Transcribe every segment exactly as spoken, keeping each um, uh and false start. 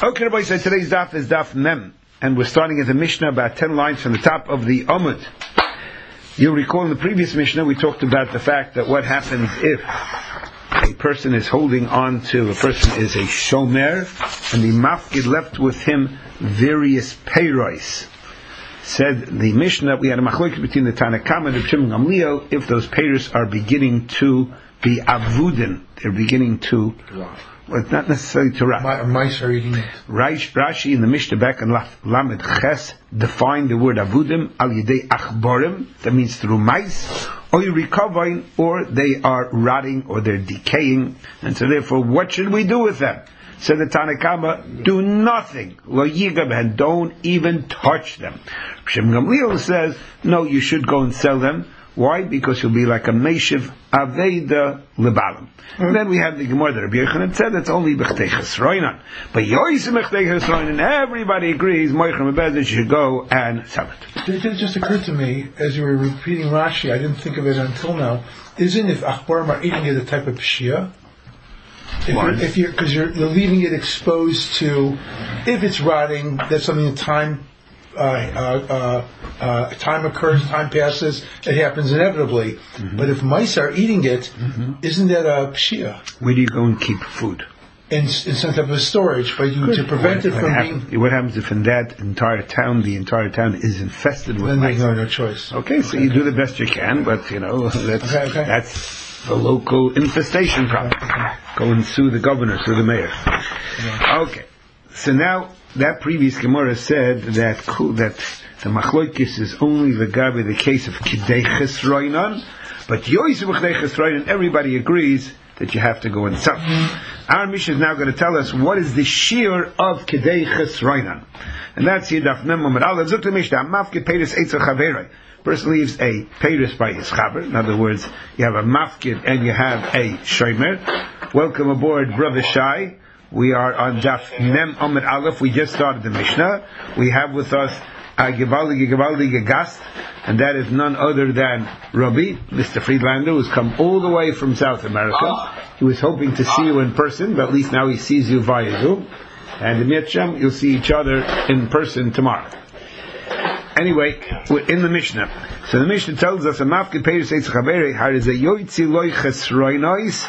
Okay, Rabbi, so today's daf is daf mem, and we're starting at the Mishnah about ten lines from the top of the Amud. You'll recall in the previous Mishnah we talked about the fact that what happens if a person is holding on to, a person is a shomer, and the mafkid left with him various peiros. Said the Mishnah, we had a machlokes between the Tanakama and the Shimon Gamliel, if those peiros are beginning to be avudin, they're beginning to... Well, it's not necessarily to rot. Mice are eating it. Rashi in the Mishnah back in Lamed Ches defined the word avudim al yedei achborim, that means through mice, or yurikavain, or they are rotting or they're decaying, and so therefore what should we do with them? Said the Tanakama, do nothing. Lo yigab, and don't even touch them. Shem Gamliel says, no, you should go and sell them. Why? Because you'll be like a Meshiv Aveda Lebalim. And then we have the Gemara that Rabbi Yochanan said it's only B'chtei Chesroinan. But Yoisim B'chtei Chesroinan, everybody agrees, Moichem Abedin should go and sell it. It just occurred to me, as you were repeating Rashi, I didn't think of it until now, isn't if Achbarim are eating it a type of Pshia? If you're, if you're, because you're, you're leaving it exposed to, if it's rotting, that's something that time Uh, uh, uh, time occurs, time passes, it happens inevitably. Mm-hmm. But if mice are eating it, mm-hmm. isn't that a pshia? Where do you go and keep food? In, in some type of storage, but you, to prevent what, it from what being... Happens, what happens if in that entire town, the entire town is infested with then mice? Then there's no, no choice. Okay, so okay. You do the best you can, but you know, that's, okay, okay. that's the local infestation problem. Okay. Go and sue the governor, sue the mayor. Yeah. Okay, so now... That previous Gemara said that that the machloikis is only the gabe the case of kidei chesroinan, but yoisu b'chdei chesroinan, everybody agrees that you have to go and sell. Our Mishnah is now going to tell us what is the shear of kidei chesroinan, and that's here daf mem amud aleph. Zok the Mishnah, mafkid peiros eitzel chaverei. Person leaves a peiros by his chaver. In other words, you have a mafkid and you have a shomer. Welcome aboard, Brother Shai. We are on Daf Mem Amud Aleph. We just started the Mishnah. We have with us a Gevaldige Gevaldige Gast, and that is none other than Rabbi, Mister Friedlander, who's come all the way from South America. He was hoping to see you in person, but at least now he sees you via Zoom. And in Mitzvah, you'll see each other in person tomorrow. Anyway, we're in the Mishnah. So the Mishnah tells us, a mafkid peiros eitzel chaverei, har is a yoitzi loy chesroinois.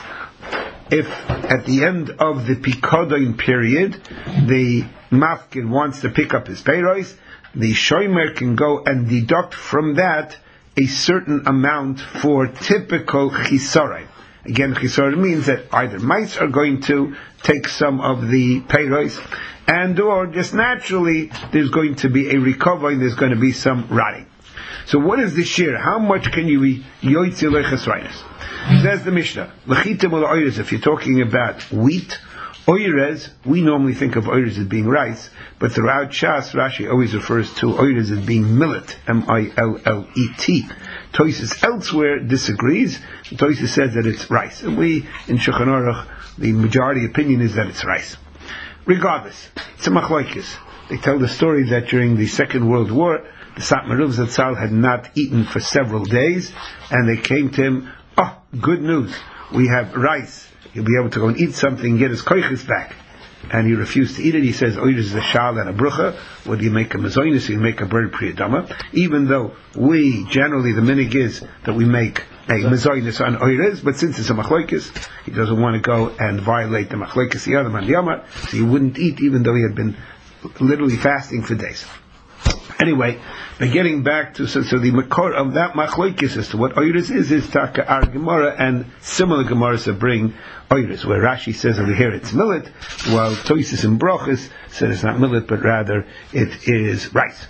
If at the end of the Pikodin period the mafkid wants to pick up his peiros, the shomer can go and deduct from that a certain amount for typical chisarai. Again, chisarai means that either mice are going to take some of the peiros, and or just naturally there's going to be a recovery and there's going to be some rotting. So what is the shear? How much can you be yoitzi lechesrainis? Says the Mishnah, Lechitim ul oires, if you're talking about wheat, oires, we normally think of oires as being rice, but throughout Shas, Rashi always refers to oires as being millet, M I L L E T. Tosfos elsewhere disagrees. Tosfos says that it's rice. And we, in Shulchan Aruch, the majority opinion is that it's rice. Regardless, it's a machlokes. They tell the story that during the Second World War, the Satmar Zatzal had not eaten for several days, and they came to him, oh, good news, we have rice. He'll be able to go and eat something and get his koiches back. And he refused to eat it. He says, oh, this is a shal and a brucha. What do you make a mazoinus? You make a bird priyadama. Even though we, generally, the minig is that we make a mazoinus on oires, but since it's a machlokes, he doesn't want to go and violate the machlokes the other man yama, so he wouldn't eat even though he had been literally fasting for days. Anyway, but getting back to, so, so the makor of that machlokes as to what oires is, is taka our Gemara and similar Gemaras that bring oires, where Rashi says over here it's millet, while Tosfos and Brochus said it's not millet, but rather it is rice.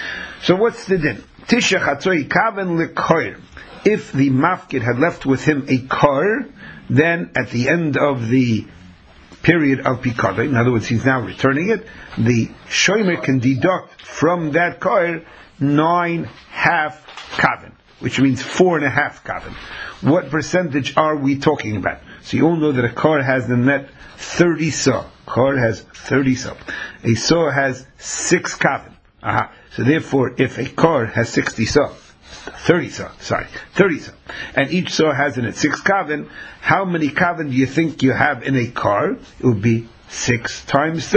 So what's the din? Tisha chatzoi kaven lekoir. If the mafkid had left with him a kor, then at the end of the period of Pikodin, in other words, he's now returning it, the shomer can deduct from that kor nine half kaven, which means four and a half kaven. What percentage are we talking about? So you all know that a kor has the net thirty saw. Kor has thirty saw. A saw has six kaven. Aha. So therefore, if a kor has sixty saw, thirty saw, sorry, thirty saw, and each saw has in it six kaven, how many kaven do you think you have in a car? It would be six times thirty.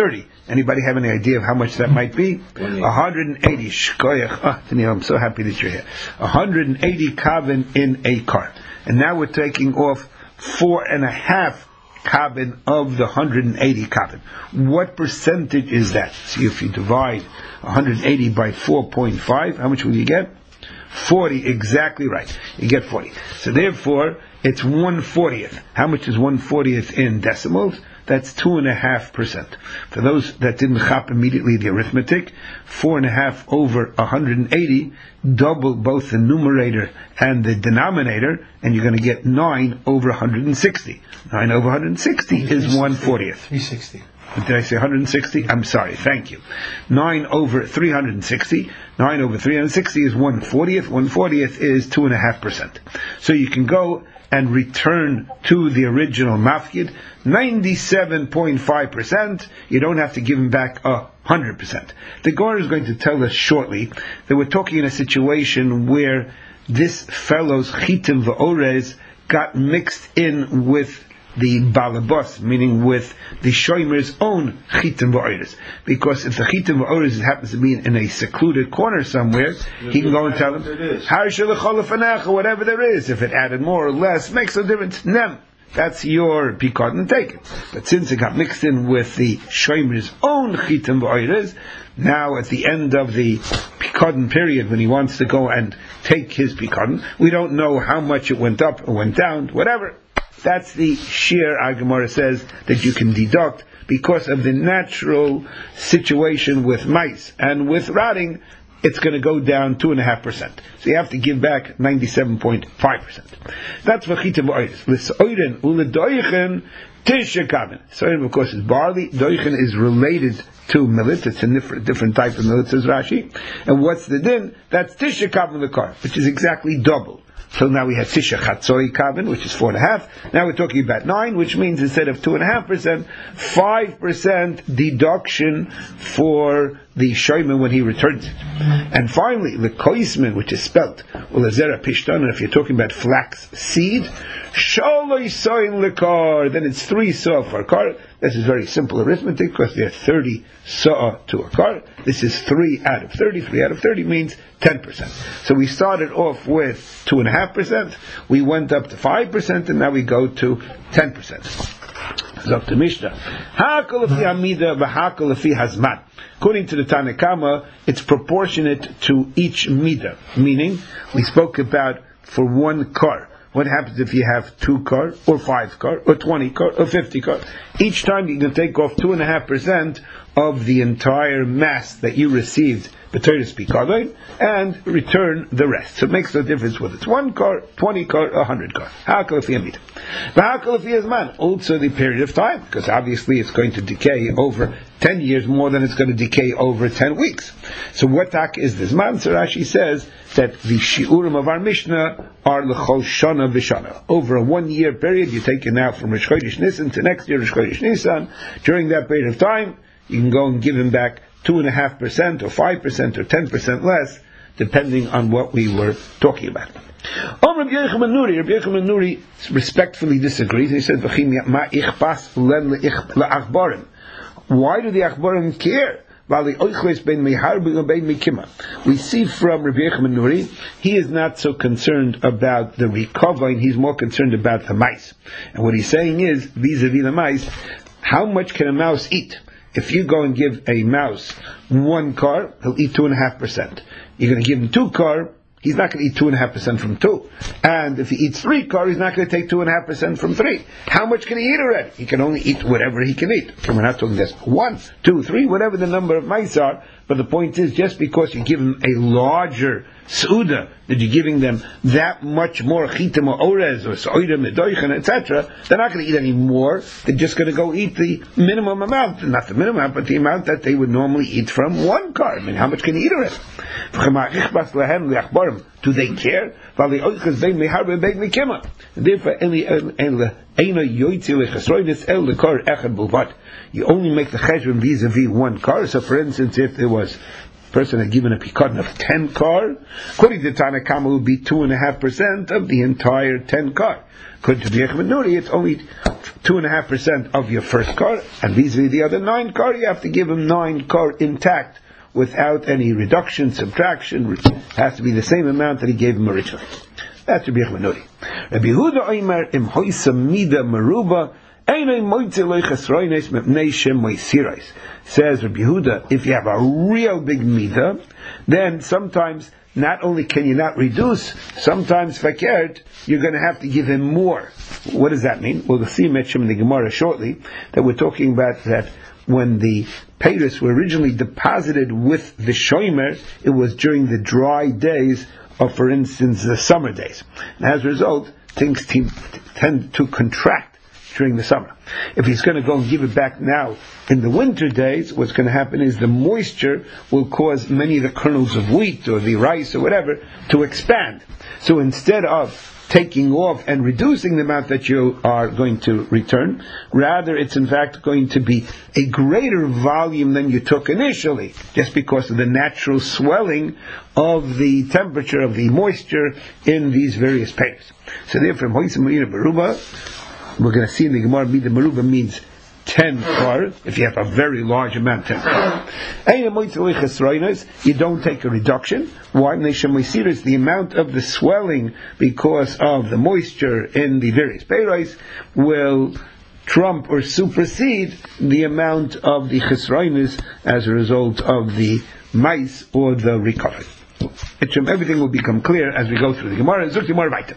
Anybody have any idea of how much that might be? one hundred eighty. Shkoyach. Oh, Daniel, I'm so happy that you're here. one hundred eighty kabin in a car. And now we're taking off four and a half kabin of the one hundred eighty kabin. What percentage is that? See, if you divide one hundred eighty by four point five, how much will you get? forty, exactly right. You get forty. So therefore, it's one fortieth. How much is one fortieth in decimals? That's two and a half percent. For those that didn't chop immediately the arithmetic, four and a half over one hundred eighty, double both the numerator and the denominator, and you're going to get nine over one hundred sixty. Nine over one hundred sixty is one fortieth. three sixty. Did I say one hundred sixty? I'm sorry, thank you. nine over three hundred sixty. nine over three hundred sixty is one fortieth. one fortieth is two point five percent. So you can go and return to the original mafkid, ninety-seven point five percent. You don't have to give him back a one hundred percent. The Gemara is going to tell us shortly that we're talking in a situation where this fellow's chitim v'orez got mixed in with the balabos, meaning with the shomer's own chitim v'oreres. Because if the chitim v'oreres happens to be in, in a secluded corner somewhere, he can go and tell him, whatever there is. If it added more or less, makes no difference. Nem. That's your pikad and take it. But since it got mixed in with the shomer's own chitim v'oreres, now at the end of the pikadon period, when he wants to go and take his pikadon, we don't know how much it went up or went down, whatever. That's the sheer, our Gemara says, that you can deduct because of the natural situation with mice and with rotting. It's going to go down two and a half percent. So you have to give back ninety-seven point five percent. That's v'chita v'oiris. L'soiren u'ledoichen tisha kabin. Soiren, of course, is barley. Doichen is related to millet. It's a different, different type of millet, says Rashi. And what's the din? That's tisha kabin the car, which is exactly double. So now we have tisha chatzoi kabin, which is four and a half. Now we're talking about nine, which means instead of two and a half percent, five percent deduction for the shomer when he returns it. And finally, the koisman, which is spelt ulazera pishtan, and if you're talking about flax seed, shaloi soin lekar, then it's three saw for a car. This is very simple arithmetic because there are thirty saw to a car. This is three out of thirty. Three out of thirty means ten percent. So we started off with two and a half percent. We went up to five percent, and now we go to ten percent. Zok to Mishnah. Hakol lefi amida v'hakol lefi hazman. According to the Tanakama, it's proportionate to each midah. Meaning, we spoke about for one car. What happens if you have two car, or five car, or twenty car, or fifty car? Each time you can take off two and a half percent of the entire mass that you received, b'toros pikadon, and return the rest. So it makes no difference whether it's one car, twenty car, or a hundred car. Hakol lefi amida. Hakol lefi hazman. Also the period of time, because obviously it's going to decay over ten years more than it's going to decay over ten weeks. So what tak is this man? So Rashi says that the shiurim of our Mishnah are l'chol shana v'shana. Over a one year period, you take it now from Rosh Chodesh Nisan to next year Rosh Chodesh Nisan. During that period of time, you can go and give him back two and a half percent, or five percent, or ten percent less, depending on what we were talking about. Om Rabbi Yochanan Nuri, Rabbi Yochanan Nuri respectfully disagrees. He said, "V'chim ma ichpas len le'achbarim." Why do the achbarim care? We see from Rabbi Yochanan Nuri, he is not so concerned about the rikavain, he's more concerned about the mice. And what he's saying is, vis-a-vis the mice, how much can a mouse eat? If you go and give a mouse one car, he'll eat two and a half percent. You're going to give him two car, he's not going to eat two and a half percent from two. And if he eats three car, he's not going to take two and a half percent from three. How much can he eat already? He can only eat whatever he can eat. So we're not talking this one, two, three, whatever the number of mice are. But the point is, just because you give him a larger Suda, that you're giving them that much more chitim or orez or soidem, medoichen, et cetera, they're not going to eat any more. They're just going to go eat the minimum amount, not the minimum amount, but the amount that they would normally eat from one car. I mean, how much can you eat already? Do they care? You only make the cheshbon vis-a-vis one car. So, for instance, if there was person had given a pikadon of ten kar, according to Tana Kama, it would be two and a half percent of the entire ten kar. According to the Yechim Nuri, it's only two and a half percent of your first kar, and vis-a-vis the other nine kar, you have to give him nine kar intact, without any reduction, subtraction. It has to be the same amount that he gave him originally. That's Rabbi Yechim Nuri. Rabbi Yehuda Omer im hoisa mida meruba einay moitze loichas roines mepnei shem moisirais. Says Rabbi Yehuda, if you have a real big mida, then sometimes not only can you not reduce, sometimes fakert, you're going to have to give him more. What does that mean? We'll see mention in the Gemara shortly that we're talking about that when the payros were originally deposited with the shomer, it was during the dry days of, for instance, the summer days. And as a result, things t- tend to contract during the summer. If he's going to go and give it back now in the winter days, what's going to happen is the moisture will cause many of the kernels of wheat or the rice or whatever to expand. So instead of taking off and reducing the amount that you are going to return, rather it's in fact going to be a greater volume than you took initially, just because of the natural swelling of the temperature of the moisture in these various payros. So therefore, we're going to see in the Gemara, Mida Meruba means ten kar, if you have a very large amount, ten kar. You don't take a reduction. Why? It's the amount of the swelling because of the moisture in the various payros will trump or supersede the amount of the chesroinus as a result of the mice or the recovery. Everything will become clear as we go through the Gemara. Zuk Gemara weiter.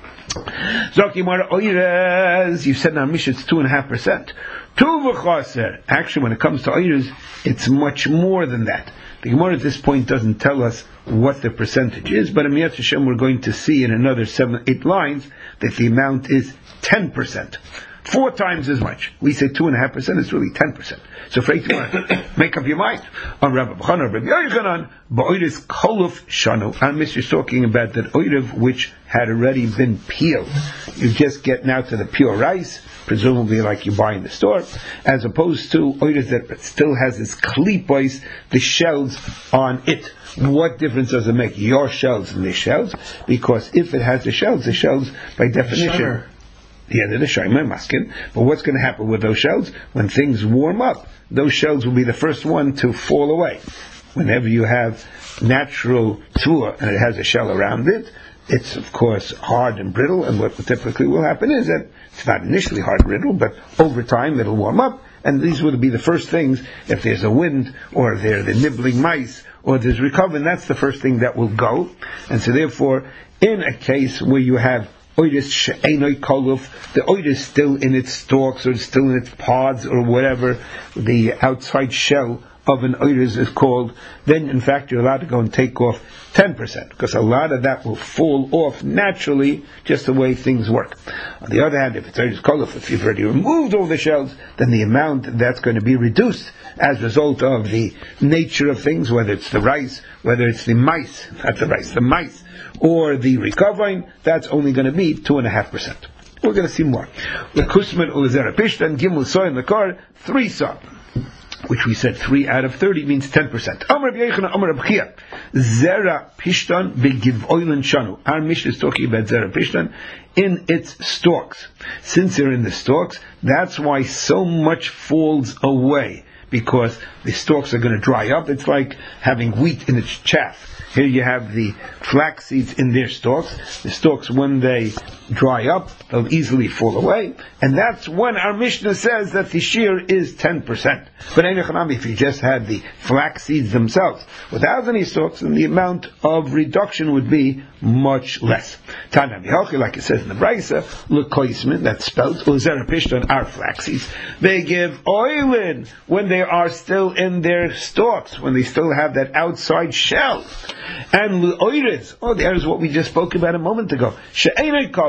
You said in our Mishnah it's two and a half percent. Actually, when it comes to oires, it's much more than that. The Gemara at this point doesn't tell us what the percentage is, but in Miyat Hashem we're going to see in another seven, eight lines that the amount is ten percent. Four times as much. We say two and a half percent, it's really ten percent. So for eight, make up your mind. On Rabbi B'chana, Rabbi Yochanan, Ba'oiris koluf shanu. And Mister's talking about that oiriv which had already been peeled. You just get now to the pure rice, presumably like you buy in the store, as opposed to oiriv that still has its klipos, the shells on it. What difference does it make? Your shells and the shells? Because if it has the shells, the shells, by definition, sure. Yeah, they're the shayma maskin. But what's going to happen with those shells? When things warm up, those shells will be the first one to fall away. Whenever you have natural tua and it has a shell around it, it's of course hard and brittle, and what typically will happen is that it's not initially hard and brittle, but over time it'll warm up, and these will be the first things, if there's a wind, or there are the nibbling mice, or there's recovering, that's the first thing that will go. And so therefore, in a case where you have oiris she'enoi koluf, the oiris still in its stalks or still in its pods or whatever the outside shell of an oiris is called, then in fact you're allowed to go and take off ten percent, because a lot of that will fall off naturally, just the way things work. On the other hand, if it's oiris koluf, if you've already removed all the shells, then the amount that's going to be reduced as a result of the nature of things, whether it's the rice, whether it's the mice, not the rice, the mice, or the recovering, that's only going to be two and a half percent. We're going to see more. The kusman ulazera pishtan gimel soy in the car, three saw, which we said three out of thirty means ten percent. Amar b'yeichana, amar b'chia, zera pishtan begiv oilen shanu. Our Mishnah is talking about zera pishtan in its stalks. Since they're in the stalks, that's why so much falls away, because the stalks are going to dry up. It's like having wheat in its chaff. Here you have the flax seeds in their stalks. The stalks, when they dry up, they'll easily fall away. And that's when our Mishnah says that the shear is ten percent. But if you just had the flax seeds themselves, without any stalks, then the amount of reduction would be much less. Tana Mihochi, like it says in the Braisa, L'koismin, that's spelled, Uzera Pishtan, are flax seeds. They give oilin when they are still in their stalks, when they still have that outside shell. And l'oiris, oh, there's what we just spoke about a moment ago. She'enei koluf,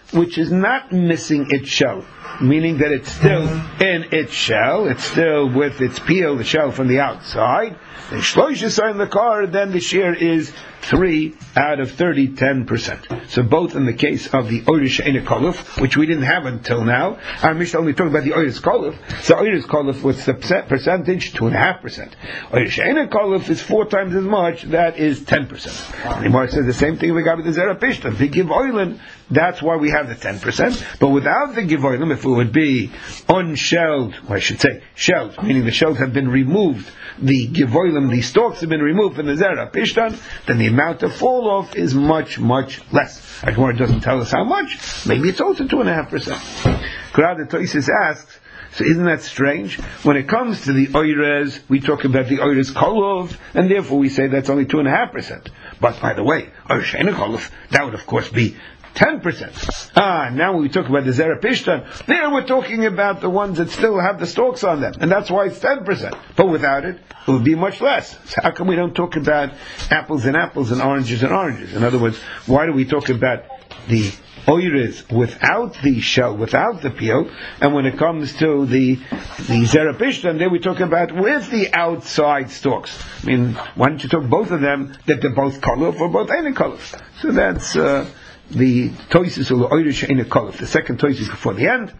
which is not missing its shell, meaning that it's still in its shell, it's still with its peel, the shell from the outside, the shloisha in the car, then the share is three out of thirty, ten percent. So both in the case of the Oirish She'ena Koluf, which we didn't have until now, our Mishnah only talked about the Oirish Koluf. So Oirish Koluf, what's the percentage? Two and a half percent. Oirish She'ena Koluf is four times as much, that is ten percent. And the Gemara says the same thing we got with the Zerapishtan. The Giv Oilin, that's why we have the ten percent. But without the Giv Oilin, if it would be unshelled, or I should say shelled, meaning the shells have been removed, the Givoilim, the stalks have been removed from the Zera Pishtan, then the amount of fall off is much, much less. Our Gemara doesn't tell us how much. Maybe it's also two and a half percent. Kurad Toisis asks, so isn't that strange? When it comes to the Oirez, we talk about the Oirez Kolov, and therefore we say that's only two and a half percent. But by the way, Oirez She'ena Kolov, that would of course be ten percent. Ah, now when we talk about the Zerapishtan, there we're talking about the ones that still have the stalks on them, and that's why it's ten percent. But without it, it would be much less. So how come we don't talk about apples and apples and oranges and oranges? In other words, why do we talk about the oires without the shell, without the peel, and when it comes to the the Zerapishtan, there we talk about with the outside stalks? I mean, why don't you talk both of them, that they're both koluf or both ain't koluf? So that's uh, the Toisis or the Oirish She'ena Koluf, the second Toisis before the end.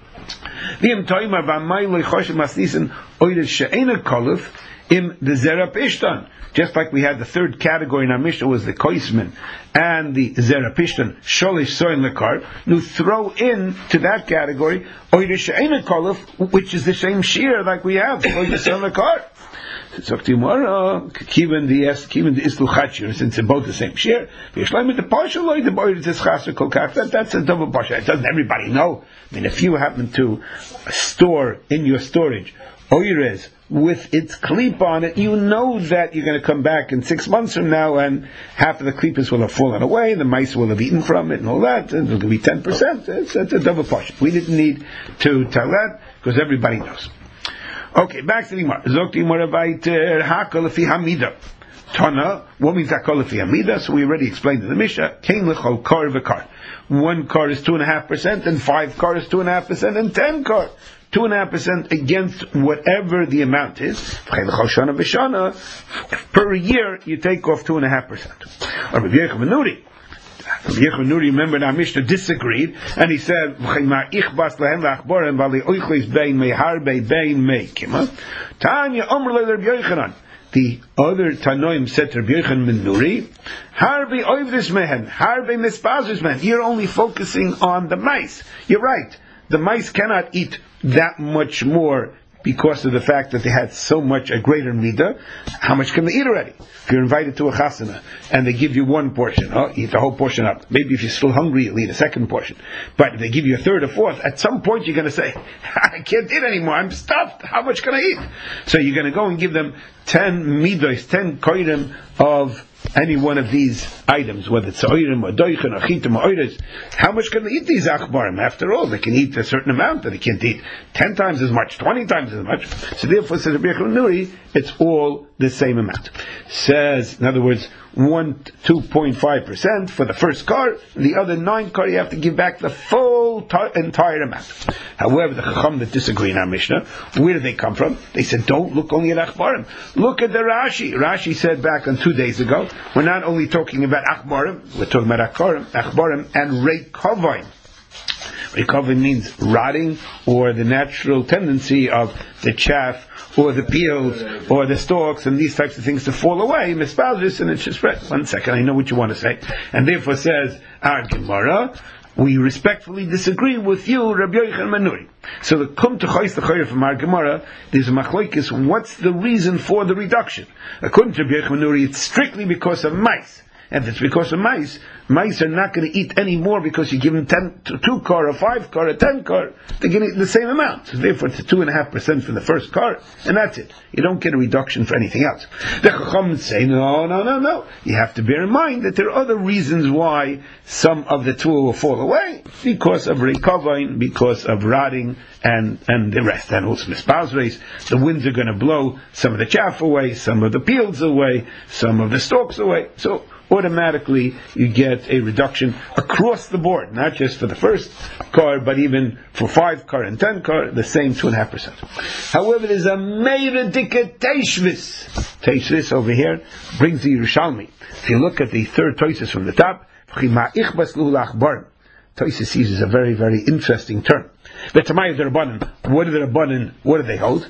The Im Toimar B'Amaylo Choshev Masnisen Oirish She'ena Koluf Im the Zerapishtan. Just like we had the third category in our Mishnah was the Koisman and the Zerapishtan Sholish Soin Lekar. You throw in to that category Oirish She'ena Koluf, which is the same shear like we have Sholish Soin Lekar. So tomorrow, given the given the isluchachir, since they're both the same share, the partial the boy is chaser kolkach. That that's a double partial. It doesn't everybody know. I mean, if you happen to store in your storage oires with its cleep on it, you know that you're going to come back in six months from now, and half of the cleepers will have fallen away, the mice will have eaten from it, and all that. And it'll be ten percent. It's, it's a double partial. We didn't need to tell that because everybody knows. Okay, back to the Gemara. Zok the Gemara weiter, hakol lefi hamida. Tana, what means hakol lefi hamida? So we already explained in the Mishnah. Kein lechol kar v'kar. One kar is two and a half percent, and five kar is two and a half percent, and ten kar. Two and a half percent against whatever the amount is. Shana v'shana, per year you take off two and a half percent. Or Rabbi Yechon Nuri. Rabbi Yechon Nuri, remember our Mishnah disagreed, and he said, Tanya Omer le Rabbi Yochanan. The other Tanoim said to Rabbi Yechon ben Nuri, Harbe oivdis mehen, harbe mispazis mehen. You're only focusing on the mice. You're right. The mice cannot eat that much more because of the fact that they had so much a greater midah. How much can they eat already? If you're invited to a chasana and they give you one portion, oh, eat the whole portion up. Maybe if you're still hungry, you'll eat a second portion. But if they give you a third or fourth, at some point you're going to say, I can't eat anymore, I'm stuffed, how much can I eat? So you're going to go and give them ten midos, ten koidim of any one of these items, whether it's oirim or doichen or chitim or oiris. How much can they eat these achbarim? After all, they can eat a certain amount, and they can't eat ten times as much, twenty times as much. So therefore, says Rabbi Yechon Nuri, it's all the same amount. Says, in other words, one, two point five percent for the first car, the other nine car you have to give back the full t- entire amount. However, the Chacham that disagree in our Mishnah, where did they come from? They said, don't look only at achbarim. Look at the Rashi. Rashi said back on two days ago, we're not only talking about achbarim, we're talking about achbarim, achbarim and reikavim. Reikavim means rotting, or the natural tendency of the chaff, or the peels, or the stalks, and these types of things to fall away, mispalvis, and it's just right. One second, I know what you want to say. And therefore says, our Gemara, we respectfully disagree with you, Rabbi Yochanan ben Nuri. So the kum to chayis the chayir from our Gemara, there's a machlokes, what's the reason for the reduction? According to Rabbi Yochanan ben Nuri, it's strictly because of mice. And if it's because of mice, mice are not going to eat any more because you give them ten, two car, or five car, or ten car. They're going to eat the same amount. So therefore, it's a two and a half percent for the first car, and that's it. You don't get a reduction for anything else. The Chacham say, no, no, no, no. You have to bear in mind that there are other reasons why some of the tuah will fall away, because of reikavain, because of rotting, and and the rest. And also mispazres, the winds are going to blow some of the chaff away, some of the peels away, some of the stalks away. So automatically you get a reduction across the board, not just for the first car, but even for five car and ten car, the same two and a half percent. However, there's a meirendike teishvis. Teishvis over here brings the Yerushalmi. If you look at the third Tosis from the top, Tosis uses a very, very interesting term. What are the Rabbanan? What do they hold?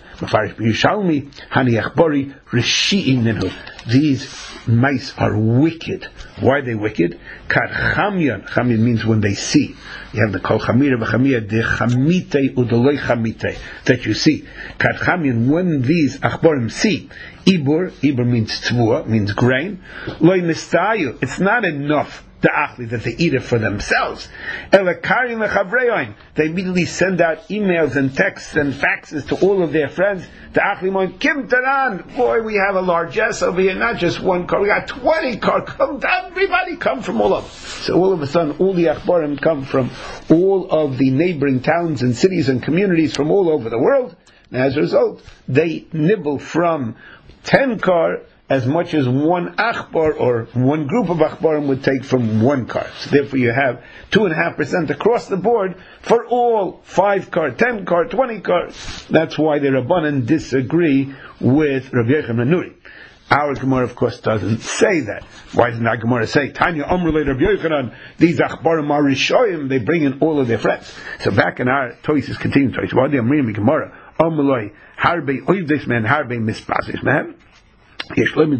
These mice are wicked. Why are they wicked? Kadchamyan. Chamyan means when they see. You have the kol chamira v'chamia de chamite udoloi chamite that you see. Kadchamyan, when these achborim see, ibur, ibur means tvua, means grain. Loi mistayu. It's not enough the achli that they eat it for themselves. Elakarim lechavrein. They immediately send out emails and texts and faxes to all of their friends. The achli mon kim taran. Boy, we have a largesse over here. Not just one car. We got twenty car. Come, everybody come from all over. So all of a sudden, all the achbarim come from all of the neighboring towns and cities and communities from all over the world. And as a result, they nibble from ten car as much as one achbar or one group of achbarim would take from one car. So therefore you have two and a half percent across the board for all five car, ten car, twenty car. That's why the Rabbanan disagree with Rabbi Yochanan Nuri. Our Gemara, of course, doesn't say that. Why doesn't our Gemara say, Tanya Amrulay Rabbi Yochanan, these achbarim are rishoyim, they bring in all of their friends. So back in our Tosis, continuing Tosis, what do you Gemara? Amrulay, harbe oivdes man, harbe mispasis man. They're saying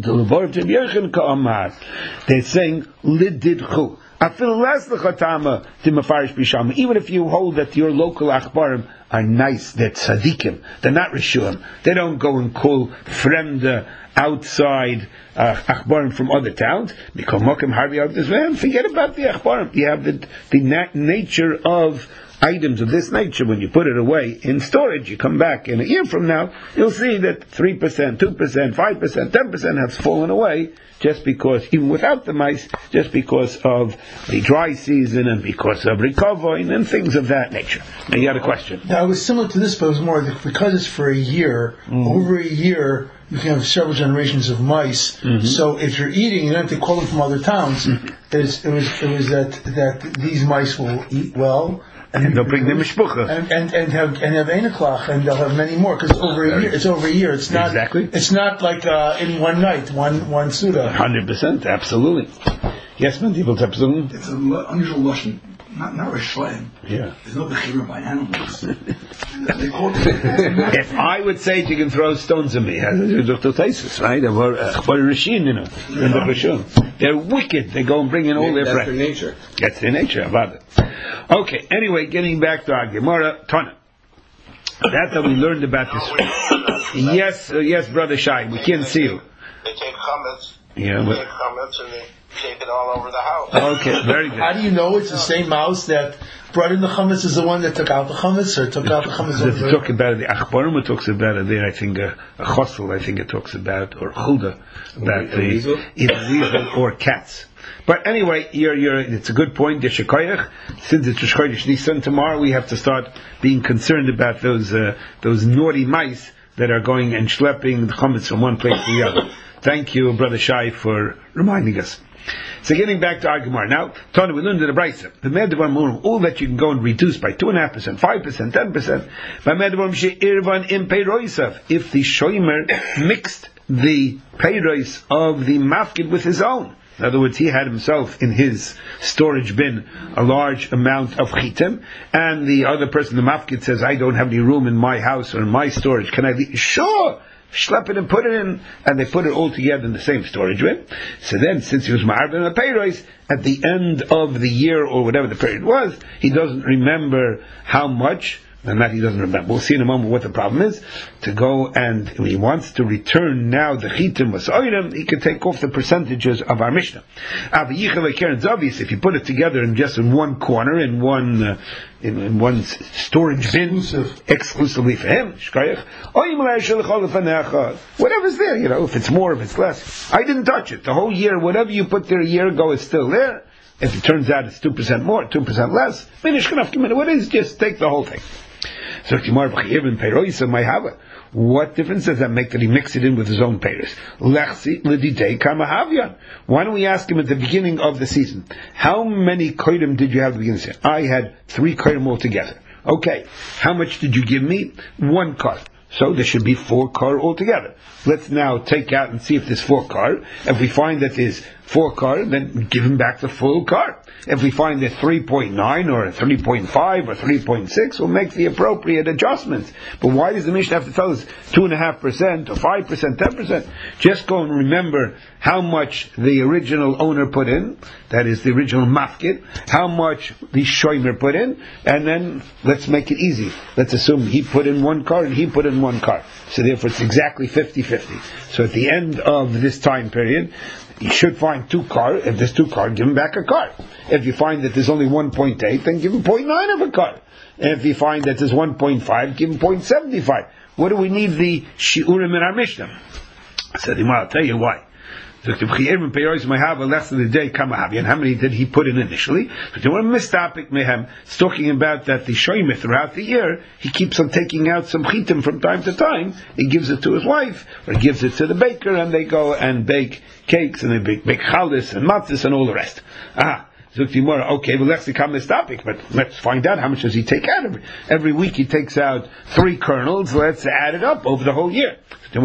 lididchu. Even if you hold that your local achbarim are nice, they're tzadikim, they're not rishuim, they don't go and call fremde outside uh, achbarim from other towns. Forget about the achbarim. You have the, the na- nature of items of this nature. When you put it away in storage, you come back in a year from now, you'll see that three percent, two percent, five percent, ten percent has fallen away just because, even without the mice, just because of the dry season and because of recovering and things of that nature. Now you had a question. Now it was similar to this, but it was more because it's for a year, mm-hmm. over a year, you can have several generations of mice. Mm-hmm. So if you're eating, you don't have to call them from other towns. Mm-hmm. It was, it was, it was that, that these mice will eat well. And, and they'll bring them mishpucha. And, and, and have, and have einaklach, and they'll have many more, because over a year, it's over a year. It's not, exactly. It's not like, uh, in one night, one, one suda. Hundred percent, absolutely. Yes, man, people, absolutely. It's an unusual Russian. Not, not Rishlayim. Yeah. There's no bechira by animals. They call it. If I would say you can throw stones at me, right? They were Rishin, you know, in the Rishon. They're wicked. They go and bring in all their That's friends. their nature. That's their nature, about it. Okay, anyway, getting back to our Gemara, Tana. That that we learned about this. Yes, uh, yes, Brother Shai, we can't see you. They take chametz. Yeah, they but take chametz and they take it all over the house. Okay, very good. How do you know it's the same mouse that brought in the chametz is the one that took out the chametz, or took out the chametz? Does it talk about it? The Achbarim it talks about it there. I think uh, a chosel. I think it talks about, or chuda about the either weasel or cats. But anyway, you're, you're, it's a good point. Since it's Rosh Chodesh Nisan tomorrow, we have to start being concerned about those uh, those naughty mice that are going and schlepping the chametz from one place to the other. Thank you, Brother Shai, for reminding us. So getting back to our Gemara. Now, Tony, we learned in the Brisa, the Medvar Murim, all that you can go and reduce by two and a half percent, five percent, ten percent, by Medvar She'irvan in Peiroisav, if the Shoimer mixed the Peirois of the Mafkid with his own. In other words, he had himself in his storage bin a large amount of chitim, and the other person, the Mafkid, says, I don't have any room in my house or in my storage. Can I leave? Sure! Schlep it and put it in, and they put it all together in the same storage bin. So then, since he was ma'arvin on a peiros, at the end of the year, or whatever the period was, he doesn't remember how much, and that he doesn't remember. We'll see in a moment what the problem is. To go and, if he wants to return now the chitim was oirim, he can take off the percentages of our Mishnah. If you put it together in just in one corner, in one, uh, in, in one storage bin, Exclusive. exclusively for him, whatever's there, you know, if it's more, if it's less. I didn't touch it. The whole year, whatever you put there a year ago is still there. If it turns out it's two percent more, two percent less, what is, just take the whole thing. So what difference does that make that he mixed it in with his own payers? Why don't we ask him at the beginning of the season, how many koydim did you have at the beginning of the season? I had three koydim altogether. Okay, how much did you give me? One car. So there should be four car altogether. Let's now take out and see if there's four car. If we find that there's four car, then give him back the full car. If we find that three point nine or three point five or three point six, we'll make the appropriate adjustments. But why does the Mishnah have to tell us two point five percent or five percent, ten percent? Just go and remember how much the original owner put in, that is the original mafkid, how much the shomer put in, and then let's make it easy. Let's assume he put in one car and he put in one car. So therefore it's exactly fifty-fifty. So at the end of this time period, you should find two car. If there's two car, give him back a car. If you find that there's only one point eight, then give him zero point nine of a car. And if you find that there's one point five, give him zero point seven five. What do we need the shiurim in our Mishnah? I said, I'll tell you why. And how many did he put in initially? It's talking about that the shomer throughout the year, he keeps on taking out some chitim from time to time. He gives it to his wife, or he gives it to the baker, and they go and bake cakes, and they bake, bake chalis and matzahs and all the rest. Ah. Okay, well let's become this topic, but let's find out how much does he take out every every week. He takes out three kernels. Let's add it up over the whole year.